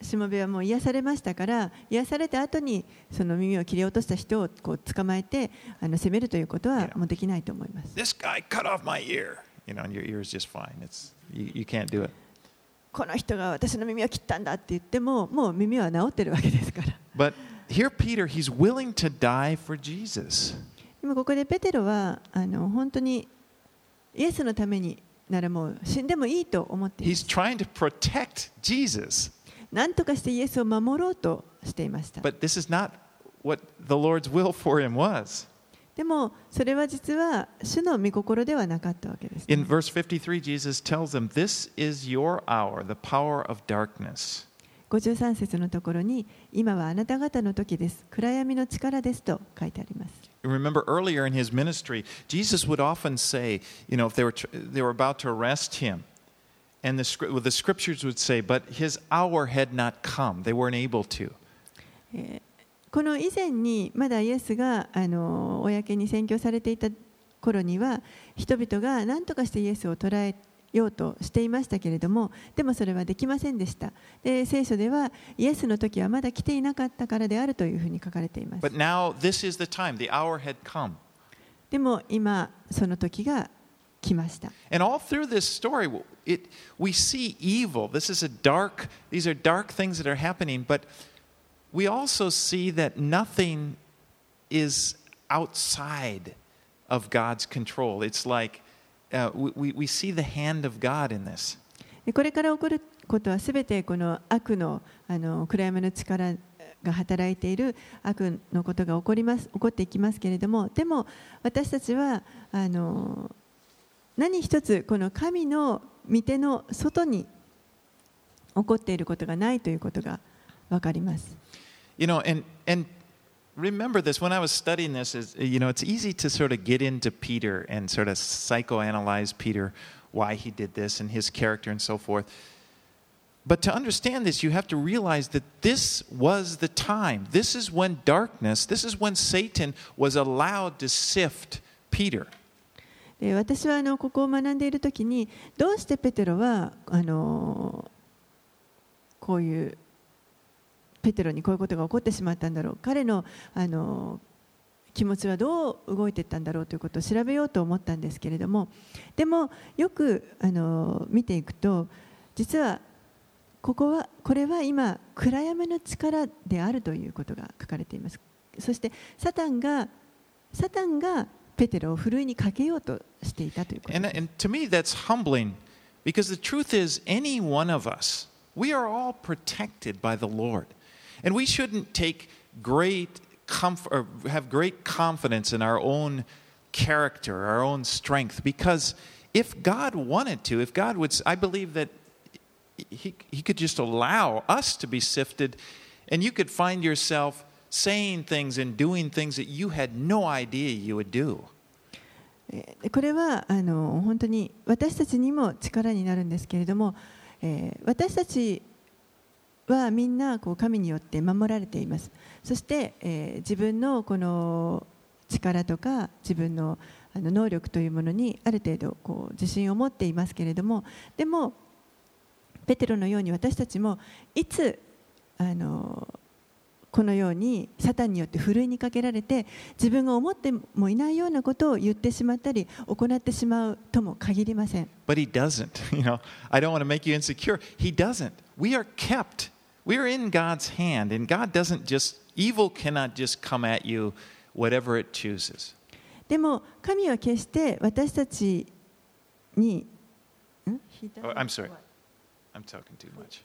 しもべはもう癒されましたから、癒された後にその耳を切り落とした人をこう捕まえて責めるということはもうできないと思います。 This guy cut off my ear. You know, and your ear is just fine. You can't do it. この人が私の耳を切ったんだって言っても、もう耳は治ってるわけですから。 But here, Peter, he's willing to die for Jesus. 今ここでペテロは本当にイエスのためにならもう死んでもいいと思っています。 He's trying to protect Jesus. 何とかしてイエスを守ろうとしていました。 But this is not what the Lord's will for him was. でもそれは実は主の御心ではなかったわけです、ね。 In verse 53, Jesus tells them, "This is your hour, the power of darkness." 53節のところに、今はあなた方の時です。暗闇の力ですと書いてあります。 Remember earlier in his ministry, Jesus would often say, you know, if they were about to arrest him, and the scriptures would say, but his hour had not come. They weren't able to. この以前にまだイエスが公に宣教されていた頃には、人々が何とかしてイエスを捕らえようとしていましたけれども、でもそれはできませんでした。で、聖書ではイエスの時はまだ来ていなかったからであるというふうに書かれています。 But now this is the time. The hour had come. でも今その時が来ました。 And all through this story, we see evil. These are dark things that are happening, but we also see that nothing is outside of God's control. It's like we see the hand of God in this. これから起こることはすべてこの悪の暗闇の力が働いている悪のことが起こっていきますけれども、でも私たちは何一つこの神の御手の外に起こっていることがないということがわかります。 You know, and remember this, when I was studying this, it's easy to sort of get into Peter and sort of psychoanalyze Peter, why he did this and his character and so forth. But to understand this, you have to realize that this was the time. This is when Satan was allowed to sift Peter. 私はここを学んでいるときに、どうしてペテロはこういうペテロにこういうことが起こってしまったんだろう、彼の気持ちはどう動いていったんだろうということを調べようと思ったんですけれども、でもよく見ていくと、実はこれは今暗闇の力であるということが書かれています。そしてサタンがペテロをふるいにかけようとしていたということです。 And to me that's humbling, because the truth is any one of us, we are all protected by the Lord. And we shouldn't take great comfort or have great confidence in our own character, our own strength, because if God wanted to, if God would, I believe that He could just allow us to be sifted, and you could find yourself saying things and doing things that you had no idea you would do. これは本当に私たちにも力になるんですけれども、私たちはみんな神によって守られています。そして、自分のこの力とか自分の能力というものにある程度自信を持っていますけれども、でもペテロのように私たちもいつこのようにサタンによってふるいにかけられて、自分が思ってもいないようなことを言ってしまったり行ってしまうとも限りません。 But he doesn't. I don't want to make you insecure. He doesn't. We are kept. We are in God's hand, and God doesn't just, evil cannot just come at you whatever it chooses. でも神は決して私たちに、 I'm sorry. I'm talking too much.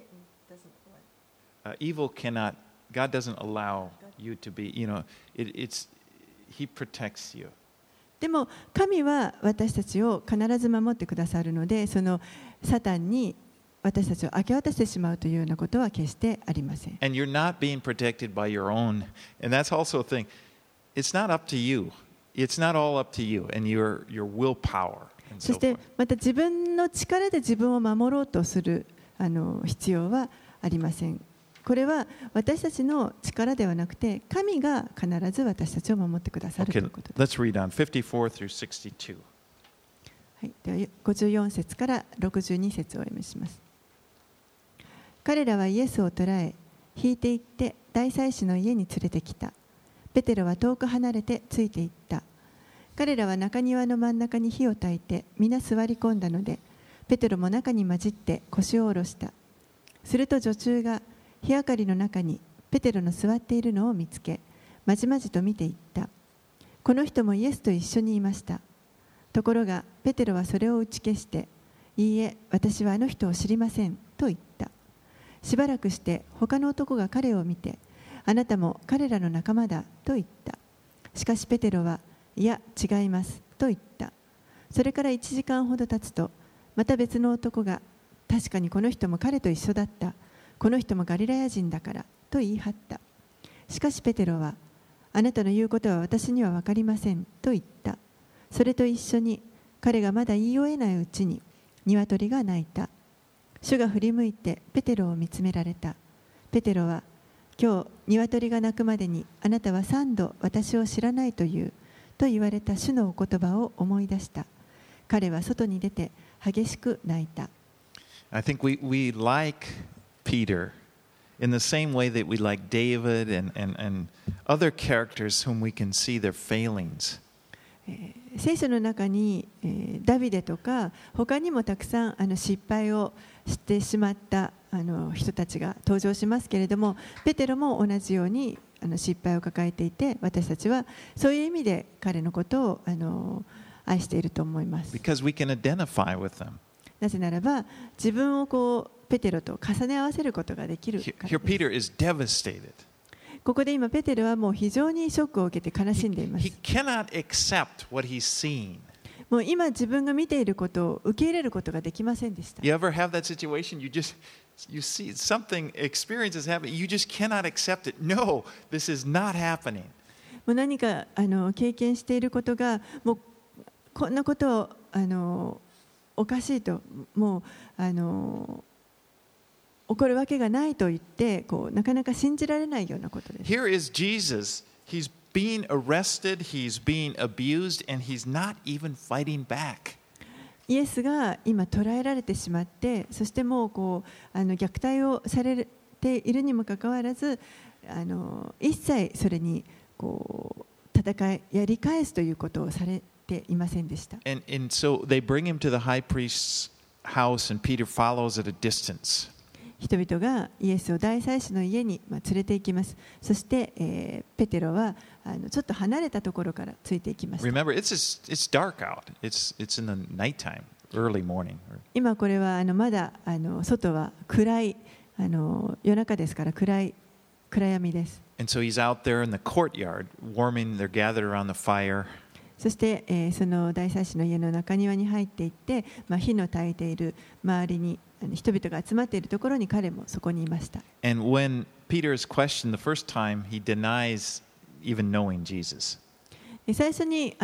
Evil cannot, God doesn't allow you to be, He protects you. でも神は私たちを必ず守ってくださるので、そのサタンに私たちを明け渡してしまうというようなことは決してありません。 And you're not being protected by your own. And that's also a thing. It's not up to you. It's not all up to you and your willpower. そしてまた自分の力で自分を守ろうとする必要はありません。これは私たちの力ではなくて、神が必ず私たちを守ってくださるということです。 Let's read on 54 through 62. はい、では54節から62節をお読みします。 彼らはイエスを捕らえ、引いて行って大祭司の家に連れてきた。ペテロは遠く離れてついて行った。彼らは中庭の真ん中に火を焚いて皆座り込んだので、ペテロも中に混じって腰を下ろした。すると女中が火明かりの中にペテロの座っているのを見つけ、まじまじと見ていった。この人もイエスと一緒にいました。ところがペテロはそれを打ち消して、いいえ、私はあの人を知りませんと言った。しばらくして他の男が彼を見て、あなたも彼らの仲間だと言った。しかしペテロは、いや違いますと言った。それから1時間ほど経つと、また別の男が、確かにこの人も彼と一緒だった。この人もガリラヤ人だからと言い張った。しかしペテロは、あなたの言うことは私には分かりませんと言った。それと一緒に彼がまだ言い終えないうちに鶏が鳴いた。主が振り向いてペテロを見つめられた。ペテロは、今日鶏が鳴くまでにあなたは3度私を知らないというと言われた主のお言葉を思い出した。彼は外に出て激しく泣いた。 I think we like Peter in the same way that we like David and other characters whom we can see their failings. 聖書の中にダビデとか他にもたくさん失敗をしてしまった人たちが登場しますけれども、ペテロも同じように失敗を抱えていて、私たちはそういう意味で彼のことを愛していると思います。 Because we can identify with them. なぜならば自分をペテロと重ね合わせることができるから Here です。 Peter is devastated. ここで今ペテロはもう非常にショックを受けて悲しんでいま He す。 cannot accept what he's seen. もう今自分が見ていることを受け入れることができませんでした。 You ever have that situation? You see something, experience is happening. You just cannot accept it. No, this is not happening. もう何か経験していることがもうこんなことをおかしいともう起こるわけがないと言ってなかなか信じられないようなことです。 Here is Jesus. He's being arrested, he's being abused, and he's not even fighting back. イエスが今捕らえられてしまって、そしてもう虐待をされているにもかかわらず一切それにやり返すということをされていませんでした。 And so they bring him to the high priest's house, and Peter follows at a distance. 人々がイエスを大祭司の家に連れて行きます。そして、ペテロはちょっと離れたところからついていきました。 Remember, it's dark out. It's in the nighttime, early morning. 今これはまだ外は暗い夜中ですから暗闇です。 And so he's out there in the courtyard, warming. They're gathered around the fire. そして、その大祭司の家の中庭に入っていって、火の焚いている周りに人々が集まっているところに彼もそこにいました。 And when Peter is questioned the first time, he denies even knowing Jesus. 最初に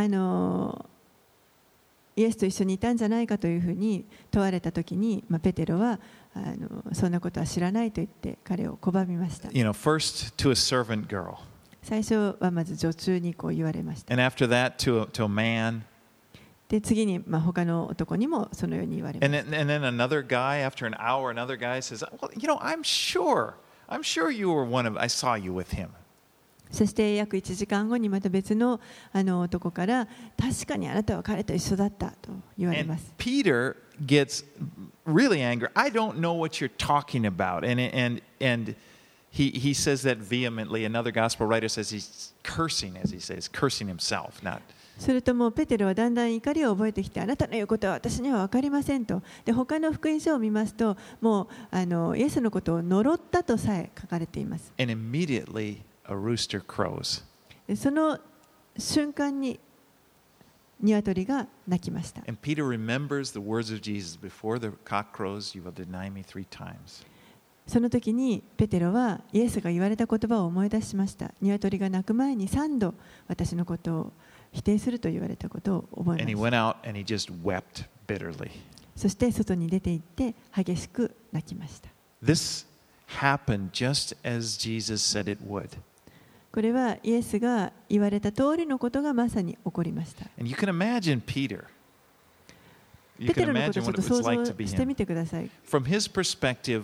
イエスと一緒にいたんじゃないかというふうに問われたときに、ペテロはそんなことは知らないと言って彼を拒みました。 First to a servant girl. 最初はまず女中に言われました。 And after that, to a man. で次に他の男にもそのように言われま And した。 then another guy, after an hour, another guy says, well, I'm sure you were one of, I saw you with him. そして約1時間後にまた別の男から確かにあなたは彼と一緒だったと言われま And す。 Peter gets really angry. I don't know what you're talking about. And he says that vehemently. Another gospel writer says he's cursing, as he says, cursing himself, not. それともペテロはだんだん怒りを覚えてきて、あなたの言うことは私には分かりませんと。で他の福音書を見ますと、もうイエスのことを呪ったとさえ書かれています。 And immediately a rooster crows. でその瞬間に鶏が鳴きました。 And Peter remembers the words of Jesus, before the cock crows, you will deny me 3 times. その時にペテロはイエスが言われた言葉を思い出しました。鶏が鳴く前に3度私のことを否定すると言われたことを覚え And he まし went た。 out and he just wept bitterly. そして外に出て行って激しく泣きました。 This happened just as Jesus said it would. これはイエスが言われた通りのことがまさに起こりました。 And you can imagine Peter. You ペテ can ロのこと imagine をちょっ what と it was 想 like 像 to be して him. みてください。 From his perspective,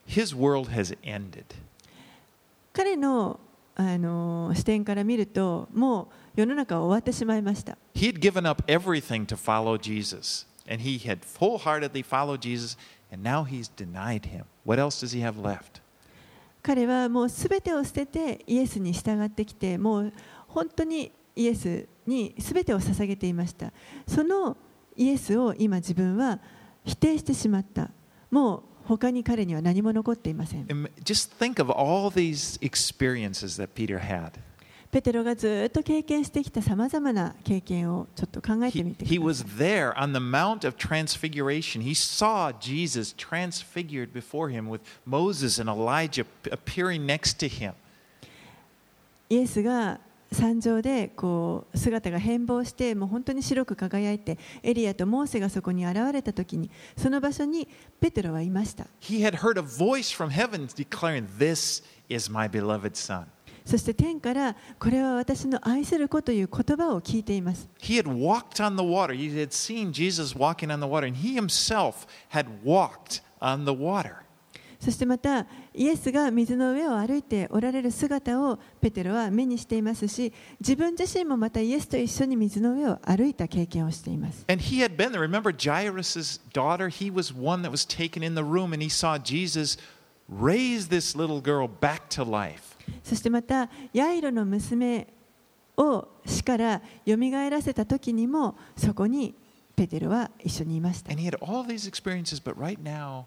his world has ended. 彼の、視点から見ると、もう世の中は終わってしまいました。 He had given up everything to follow Jesus, and he had wholeheartedly followed Jesus, and now he's denied him. What else does he have left? 彼はもうすべてを捨ててイエスに従ってきて、もう本当にイエスにすべてを捧げていました。そのイエスを今自分は否定してしまった。もう他に彼には何も残っていません。 And just think of all these experiences that Peter had. ペテロがずっと経験してきたさまざまな経験をちょっと考えてみてください。 He was there on the Mount of Transfiguration. He saw Jesus transfigured before him with Moses and Elijah appearing next to him. イエスが山上でこう姿が変貌して、もう本当に白く輝いて、エリアとモーセがそこに現れたときに、その場所にペテロはいました。 He had heard a voice from heaven declaring, "This is my beloved son." そして天からこれは私の愛する子という言葉を聞いています。 He had walked on the water. He had seen Jesus walking on the water, and he himself had walked on the water. そしてまたイエスが水の上を歩いておられる姿をペテロは目にしていますし、自分自身もまたイエスと一緒に水の上を歩いた経験をしています。 And he had been there. Remember Jairus' daughter? He was one that was taken in the room, and he saw Jesus raise this little girl back to life. そしてまたヤイロの娘を死からよみがえらせた時にも、そこにペテロは一緒にいました。 And he had all these experiences, but right now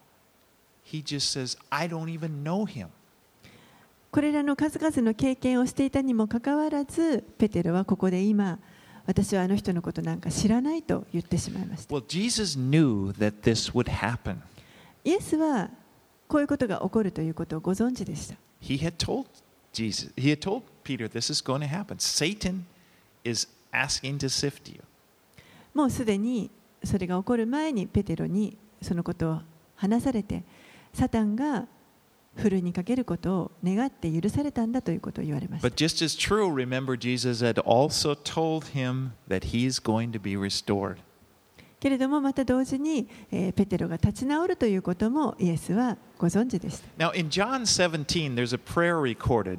he just says, "I don't even know him." これらの数々の経験をしていたにもかかわらず、ペテロはここで今、私はあの人のことなんか知らないと言ってしまいました。 Well, Jesus knew that this would happen. イエスはこういうことが起こるということをご存知でした。 He had told Peter, "This is going to happen. Satan is asking to sift you." もうすでにそれが起こる前にペテロにそのことを話されて、サタンがふるいにかけることを願って許されたんだということを言われました。 But just as true, remember, Jesus had also told him that he is going to be restored. けれどもまた同時に、ペテロが立ち直るということもイエスはご存知でした。 Now, in John 17, there's a prayer recorded.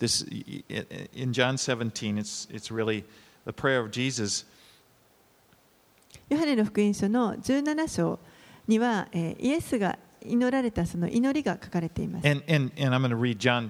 In John 17, it's really the prayer of Jesus. ヨハネの福音書の17章には、イエスが祈られたその祈りが書かれています。 And I'm going to read John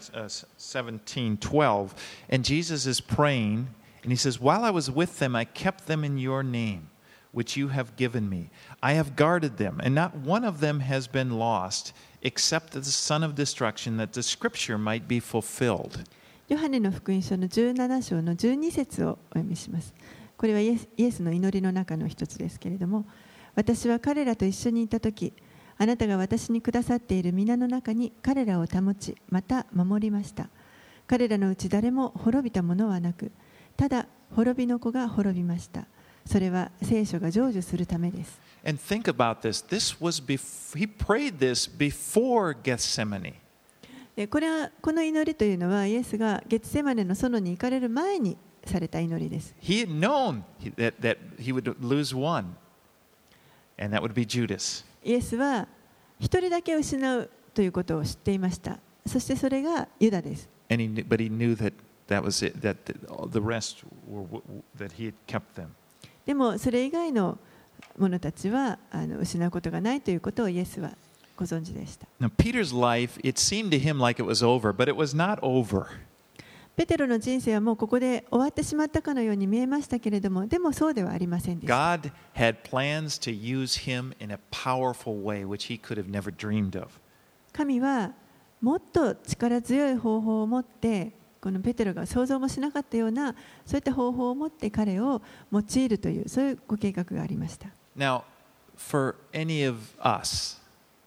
17:12. And Jesus is praying, and he says, "While I was with them, I kept them in your name, which you have given me. I have guarded them, and not one of them has been lost, except the son of destruction, that the scripture might be fulfilled." ヨハネの福音書の17章の12節をお読みします。これはイエスの祈りの中の一つですけれども、私は彼らと一緒にいたとき、あなたが私にくださっている皆の中に彼らを保ち、また守りました。彼らのうち誰も滅びたものはなく、ただ滅びの子が滅びました。それは聖書が成就するためです。 And think about this. He prayed this before Gethsemane. この祈りというのは、イエスがゲツセマネの園に行かれる前にされた祈りです。 He had known that he would lose one, and that would be Judas. イエスは一人だけ失うということを知っていました。そしてそれがユダです。 But he knew that was it, that the rest that he had kept them. でもそれ以外の者たちは失うことがないということをイエスはご存知でした。 Now, Peter's life, it seemed to him like it was over, but it was not over. ペテロの人生はもうここで終わってしまったかのように見えましたけれども、でもそうではありませんでした。 God had plans to use him in a powerful way, which he could have never dreamed of. 神はもっと力強い方法を持って、このペテロが想像もしなかったようなそういった方法を持って彼を用いるという、そういうご計画がありました。 Now, for any of us,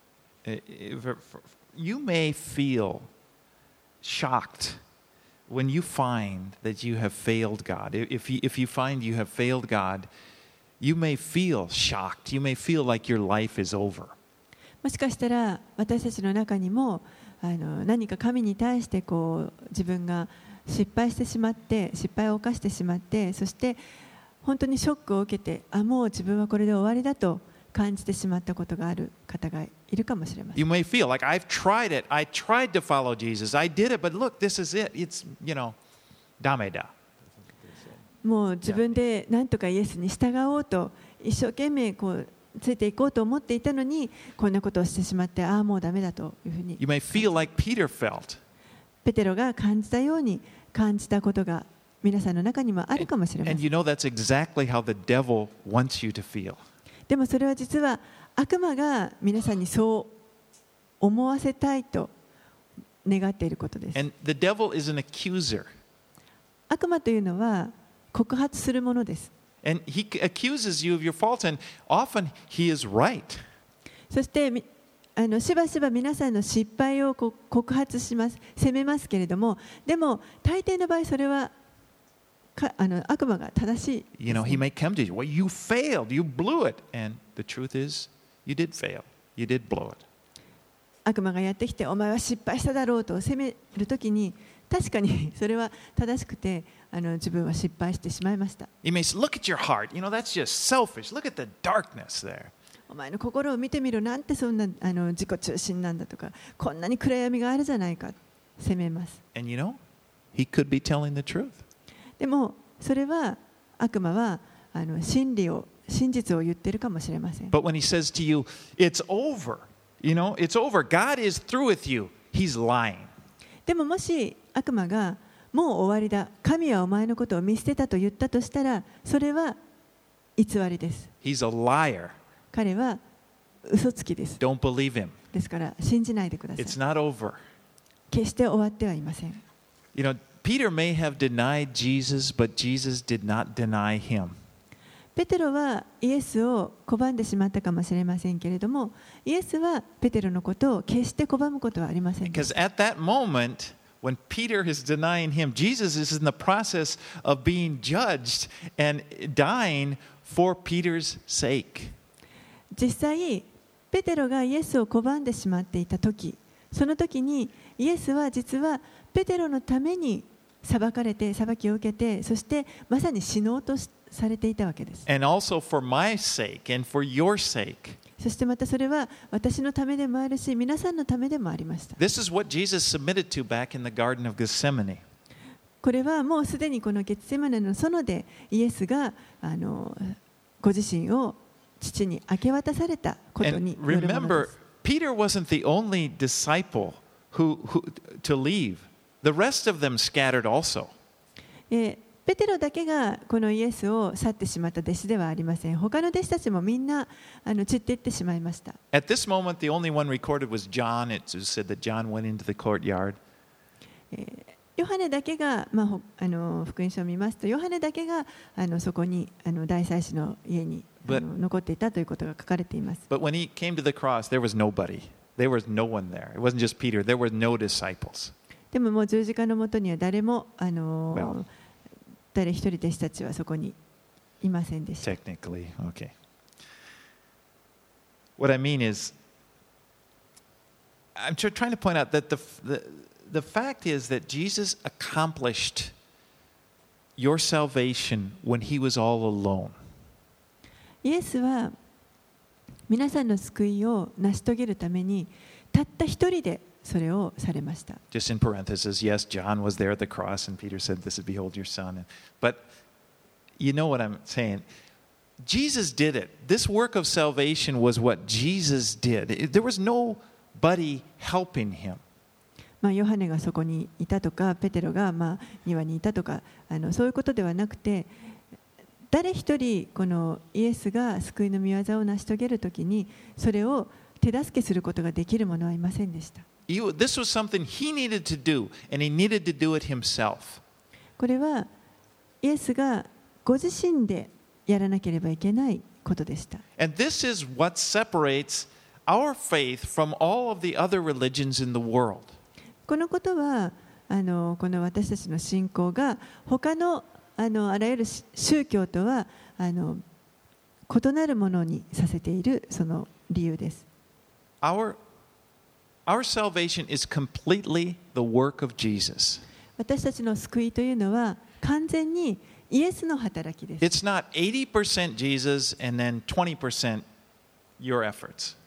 you may feel shocked when you find that you have failed God. If you find you have failed God, you may feel shocked. You may feel like your life is over. もしかしたら私たちの中にも何か神に対して自分が失敗してしまって、失敗を犯してしまって、そして本当にショックを受けて、もう自分はこれで終わりだと感じてしまったことがある方がいるかもしれません。 You may feel like I've tried it. I tried to follow Jesus. I did it, but look, this is it. It's, ダメだ。 もう自分で何とかイエスに従おうと一生懸命ついていこうと思っていたのに、こんなことをしてしまって、ああもうダメだというふうに You may feel like Peter felt. ペテロが感じたように感じたことが皆さんの中にもあるかもしれませ And ん。 you know that's exactly how the devil wants you to feel. でもそれは実は悪魔が皆さんにそう思わせたいと願っていることです。 And the devil is an accuser. 悪魔というのは告発するものです。 And he accuses you of your faults, and often he is right. そしてしばしば皆さんの失敗を告発します、責めますけれども、でも大抵の場合それは悪魔が正しい。 He may come to you. Well, you failed. You blew it. And the truth is, you did fail. You did blow it. 悪魔がやってきて、お前は失敗しただろうと責めるときに、確かにそれは正しくて、自分は失敗してしまいました。 He may say, look at your heart. That's just selfish. Look at the darkness there. お前の心を見てみろ、なんてそんな自己中心なんだとか、こんなに暗闇があるじゃないか、責めます。 And he could be telling the truth. でもそれは悪魔は真実を言っているかもしれません。 But when he says to you, it's over, it's over. God is through with you. He's lying. でももし悪魔がもう終わりだ、神はお前のことを見捨てたと言ったとしたら、それは偽りです。 He's a liar. 彼は嘘つきです。 Don't believe him. ですから信じないでください。 It's not over. 決して終わってはいません。 Peter may have denied Jesus, but Jesus did not deny him. ペテロはイエスを拒んでしまったかもしれませんけれども、イエスはペテロのことを決して拒むことはありませんでし Because た。 at that moment, when Peter is denying him, Jesus is in the process of being judged and dying for Peter's sake. 実際ペテロがイエスを拒んでしまっていた時、その時にイエスは実はペテロのために裁きを受けて、そしてまさに死のうとされていたわけです。 And also for my sake and for your sake. そしてまたそれは私のためでもあるし、皆さんのためでもありました。 This is what Jesus submitted to back in the Garden of Gethsemane. これはもうすでにこのゲツセマネの園でイエスがご自身を父に明け渡されたことに And よるもので remember, す。 Peter wasn't the only disciple who to leave. The rest of them scattered also. ペテロだけがこのイエスを去ってしまった弟子ではありません。他の弟子たちもみんな散っていってしまいました。 At this moment, the only one recorded was John. It said that John went into the courtyard. ヨハネだけが、福音書を見ますと、ヨハネだけがそこに大祭司の家に残っていたということが書かれています。 But when he came to the cross, there was nobody. There was no one there. It wasn't just Peter. There were no disciples. でももう十字架のもとには誰も Well, 誰一人弟子たちはそこにいませんでした。 technically, okay. What I mean is, I'm trying to point out that the fact is that Jesus accomplished your salvation when he was all alone. イエスは皆さんの救いを成し遂げるためにたった一人でそれをされました。 Just in parentheses, yes, John was there at the cross, and Peter said, "This is behold your son." But you know what I'm saying? Jesus did it. This work of salvation was what Jesus did. There was nobody helping him. ヨハネがそこにいたとか、ペテロが庭にいたとか、そういうことではなくて、誰一人このイエスが救いの御業を成し遂げるときに、それを手助けすることができる者はいませんでした。 This was something he needed to do, and he needed to do it himself. これはイエスがご自身でやらなければいけないことでした。 And this is what separates our faith from all of the other religions in the world. このことはこの私たちの信仰が他のあらゆる宗教とは異なるものにさせているその理由です。 Our salvation is completely the work of Jesus. 私たちの救いというのは完全にイエスの働きです。 It's not 80% Jesus and then 20% your efforts.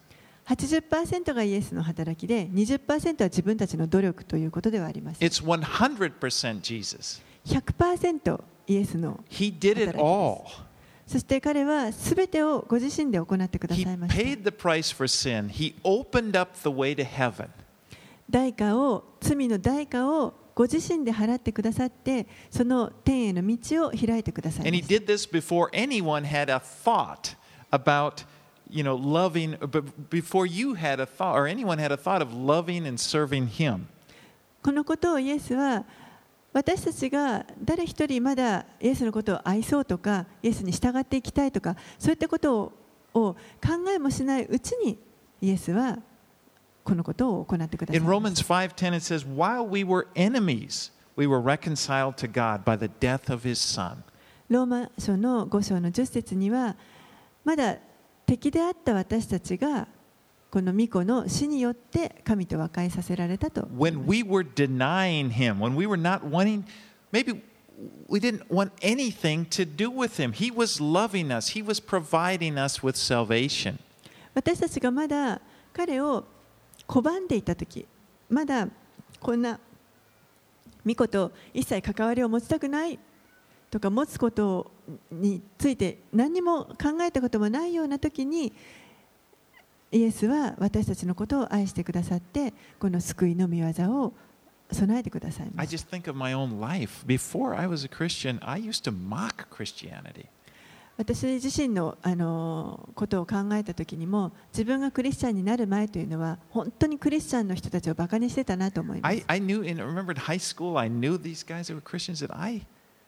80% がイエスの働きで、20% は自分たちの努力ということではありません。 It's 100% Jesus. 100% イエスの He did it 働きです。 all. そして彼はすべてをご自身で行ってくだ He さいました。 paid the price for sin. He opened up the way to heaven. 罪の代価をご自身で払ってくださって、その天への道を開いてください And ま he した。 did this before anyone had a thought about, loving, but before you had a thought, or anyone had a thought of loving and serving him. このことをイエスは、私たちが誰一人まだイエスのことを愛そうとか、イエスに従っていきたいとか、そういったことを考えもしないうちに、イエスはこのことを行ってください In ました。 Romans 5:10 it says, while we were enemies, we were reconciled to God by the death of his son. ローマ書の5章の10節には、まだ敵であった私たちがこの御子の死によって神と和解させられたと。 When we were denying him, when we were not wanting, maybe we didn't want anything to do with him. He was loving us. He was providing us with salvation. 私たちがまだ彼を拒んでいたとき、まだこんな御子と一切関わりを持ちたくないとか、持つことについて何も考えたこともないようなときに、イエスは私たちのことを愛してくださって、この救いの御業を備えてくださいま I した。 just think of my own life. Before I was a Christian, I used to mock Christianity. 私自身の、ことを考えたときにも、自分がクリスチャンになる前というのは、本当にクリスチャンの人たちをバカにしてたなと思います。 I remember in high school, I knew these guys that were Christians, and I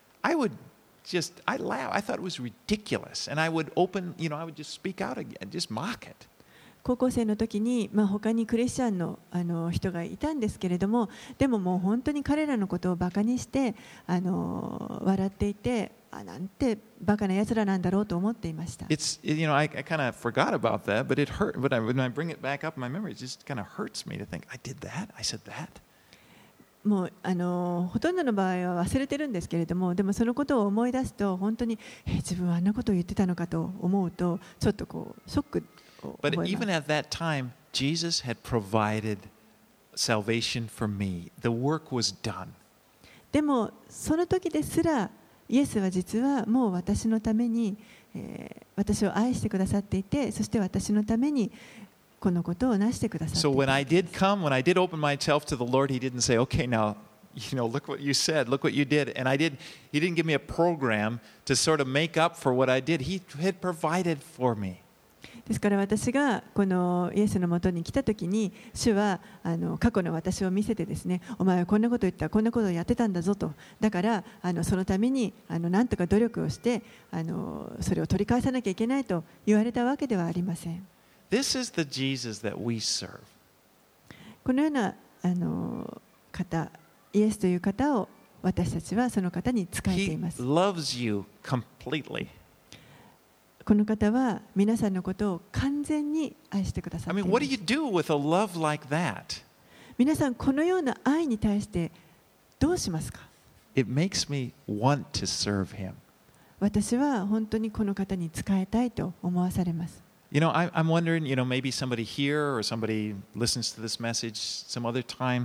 laughed. I thought it was ridiculous. And I would I would just speak out again, just mock it. 高校生の時に、他にクリスチャンの、人がいたんですけれども、でももう本当に彼らのことをバカにして、笑っていて、なんてバカなやつらなんだろうと思っていました。 I kind of forgot about that, but it hurt. But when I bring it back up in my memory, it just kind of hurts me to think, I did that? I said that? もうほとんどの場合は忘れてるんですけれども、でもそのことを思い出すと、本当に自分はあんなことを言ってたのかと思うと、ちょっとこうショックを覚 But えます。 even at that time, Jesus had provided salvation for me. The work was done. でもその時ですら、イエスは実はもう私のために、私を愛してくださっていて、そして私のためにこのことをなしてくださってい So た。 when I did open myself to the Lord, He didn't say, okay, now, look what you said, look what you did. And He didn't give me a program to sort of make up for what I did. He had provided for me. ですから私がこのイエスのもとに来たときに、主は過去の私を見せてですね、お前はこんなこと言った、こんなことをやってたんだぞと、だからそのためになんとか努力をしてそれを取り返さなきゃいけないと言われたわけではありません。 This is the Jesus that we serve. このような方、イエスという方を私たちはその方に仕えてい He ます。 loves you completely. この方は皆さんのことを完全に愛してくださ I ってい mean, ま what do す。 you do with a love like that? 皆さん、このような愛に対してどうしますか？ It makes me want to serve Him. 私は本当にこの方に仕えたいと思わされます。 I'm wondering, maybe somebody here or somebody listens to this message some other time,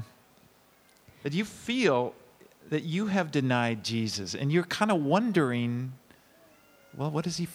that you feel that you have denied Jesus and you're kind of wondering, well,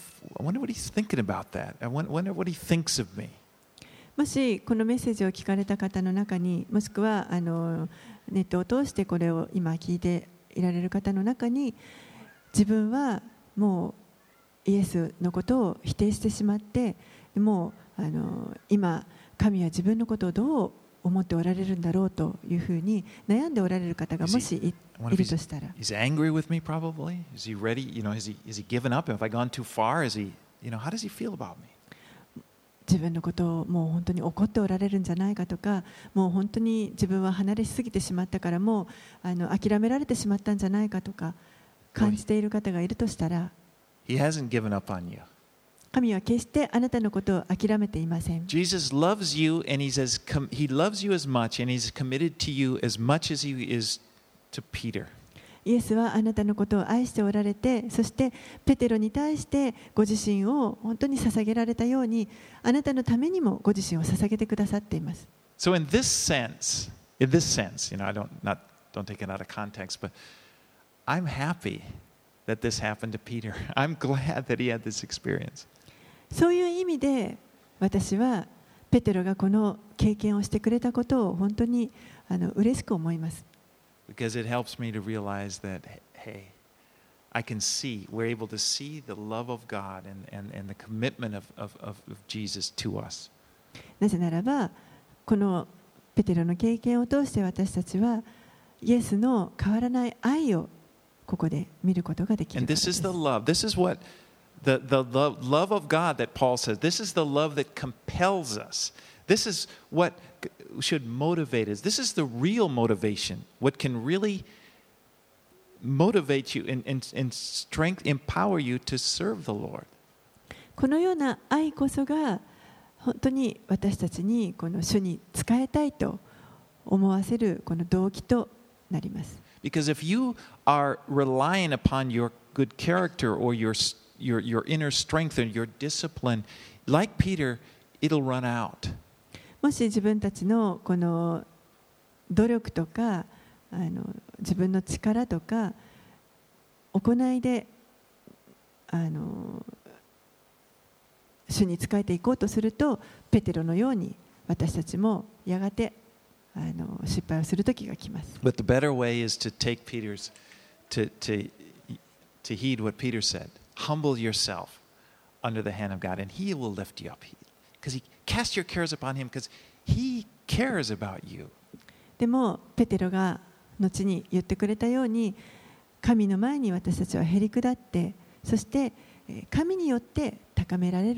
I wonder what he's thinking about that. I wonder what he thinks of me. もしこのメッセージを聞かれた方の中に、もしくはネットを通してこれを今聞いていられる方の中に、自分はもうイエスのことを否定してしまって、もう今神は自分のことをどう思っておられるんだろうというふうに悩んでおられる方がもしいるとしたら、 He's angry with me probably. Is he ready? Is he given up? Have I gone too far? Is he, how does he feel about me? 自分のことをもう本当に怒っておられるんじゃないかとか、もう本当に自分は離れすぎてしまったからもう諦められてしまったんじゃないかとか感じている方がいるとしたら、 He hasn't given up on you. 神は決してあなたのことを諦めていません。 Jesus loves you and he loves you as much and he's committed to you as much as he is to Peter. イエスはあなたのことを愛しておられて、そしてペテロに対してご自身を本当に捧げられたように、あなたのためにもご自身を捧げてくださっています。 So in this sense, I don't take it out of context, but I'm happy that this happened to Peter. I'm glad that he had this experience. そういう意味で私はペテロがこの経験をしてくれたことを本当に嬉しく思います。 Because it helps me to realize that, hey, we're able to see the love of God and the commitment of Jesus to us. なぜならば、このペテロの経験を通して私たちはイエスの変わらない愛をここで見ることができるからです。 And this is the love. This is what the love of God that Paul says. This is the love that compels us. This is what should motivate us. This is the real motivation. What can really motivate you and strength, empower you to serve the Lord. このような愛こそが本当に私たちにこの主に仕えたいと思わせるこの動機となります。 Because if you are relying upon your good character or your inner strength and your discipline, like Peter, it'll run out. もし自分たちのこの努力とか自分の力とか行いで主に仕えていこうとすると、ペテロのように私たちもやがて失敗をする時が来ます。 But the better way is to take to heed what Peter said. Humble yourself under the hand of God, and He will lift you up. Because cast your cares upon Him, because He cares about you. でもペテロが後に言ってくれたように、神の前に私たちはへり下って、そして神によって高められ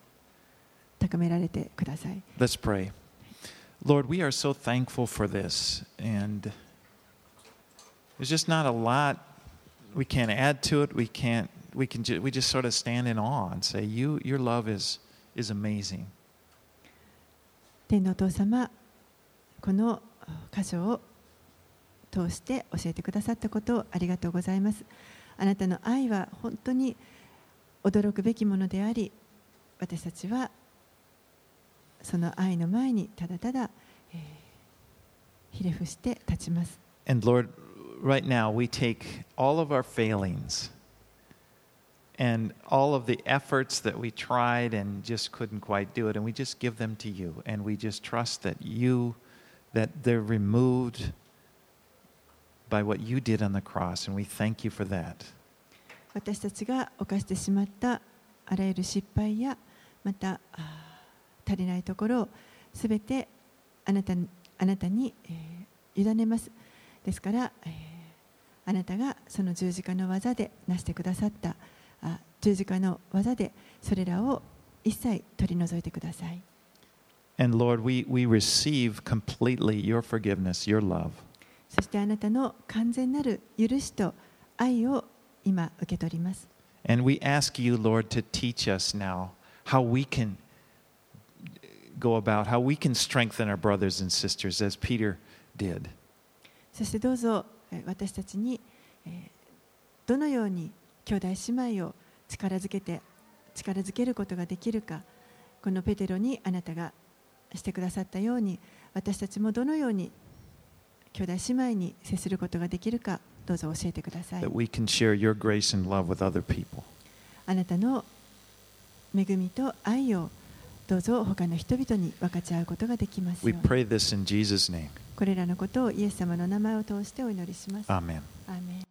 てください。 Let's pray. Lord, we are so thankful for this, and there's just not a lot we can't add to it. We just sort of stand in awe and say, your love is amazing. 天のお父様、この箇所を通して教えてくださったことをありがとうございます。あなたの愛は本当に驚くべきものであり、私たちはその愛の前にただただひれ伏して立ちます。 And Lord, right now we take all of our failings and all of the efforts that we tried and just couldn't quite do it, and we just give them to you, and we just trust that they're removed by what you did on the cross, and we thank you for that. 私たちが犯してしまったあらゆる失敗やまた足りないところをすべてあなたに、委ねます。ですから、あなたがその十字架の技でなしてくださった十字架の技でそれらを一切取り除いてください。 And Lord, we receive completely your forgiveness, your love. そしてあなたの完全なる許しと愛を今受け取ります。 And we ask you, Lord, to teach us now how we can go about, how we can strengthen our brothers and sisters as Peter did. そしてどうぞ私たちにどのように兄弟姉妹を力づけることができるか、このペテロにあなたがしてくださったように、私たちもどのように兄弟姉妹に接することができるか、どうぞ教えてください。 That we can share your grace and love with other people. あなたの恵みと愛をどうぞ他の人々に分かち合うことができますよ We うに。 pray this in Jesus' name. これらのことをイエス様の名前を通してお祈りします。 Amen. アーメン。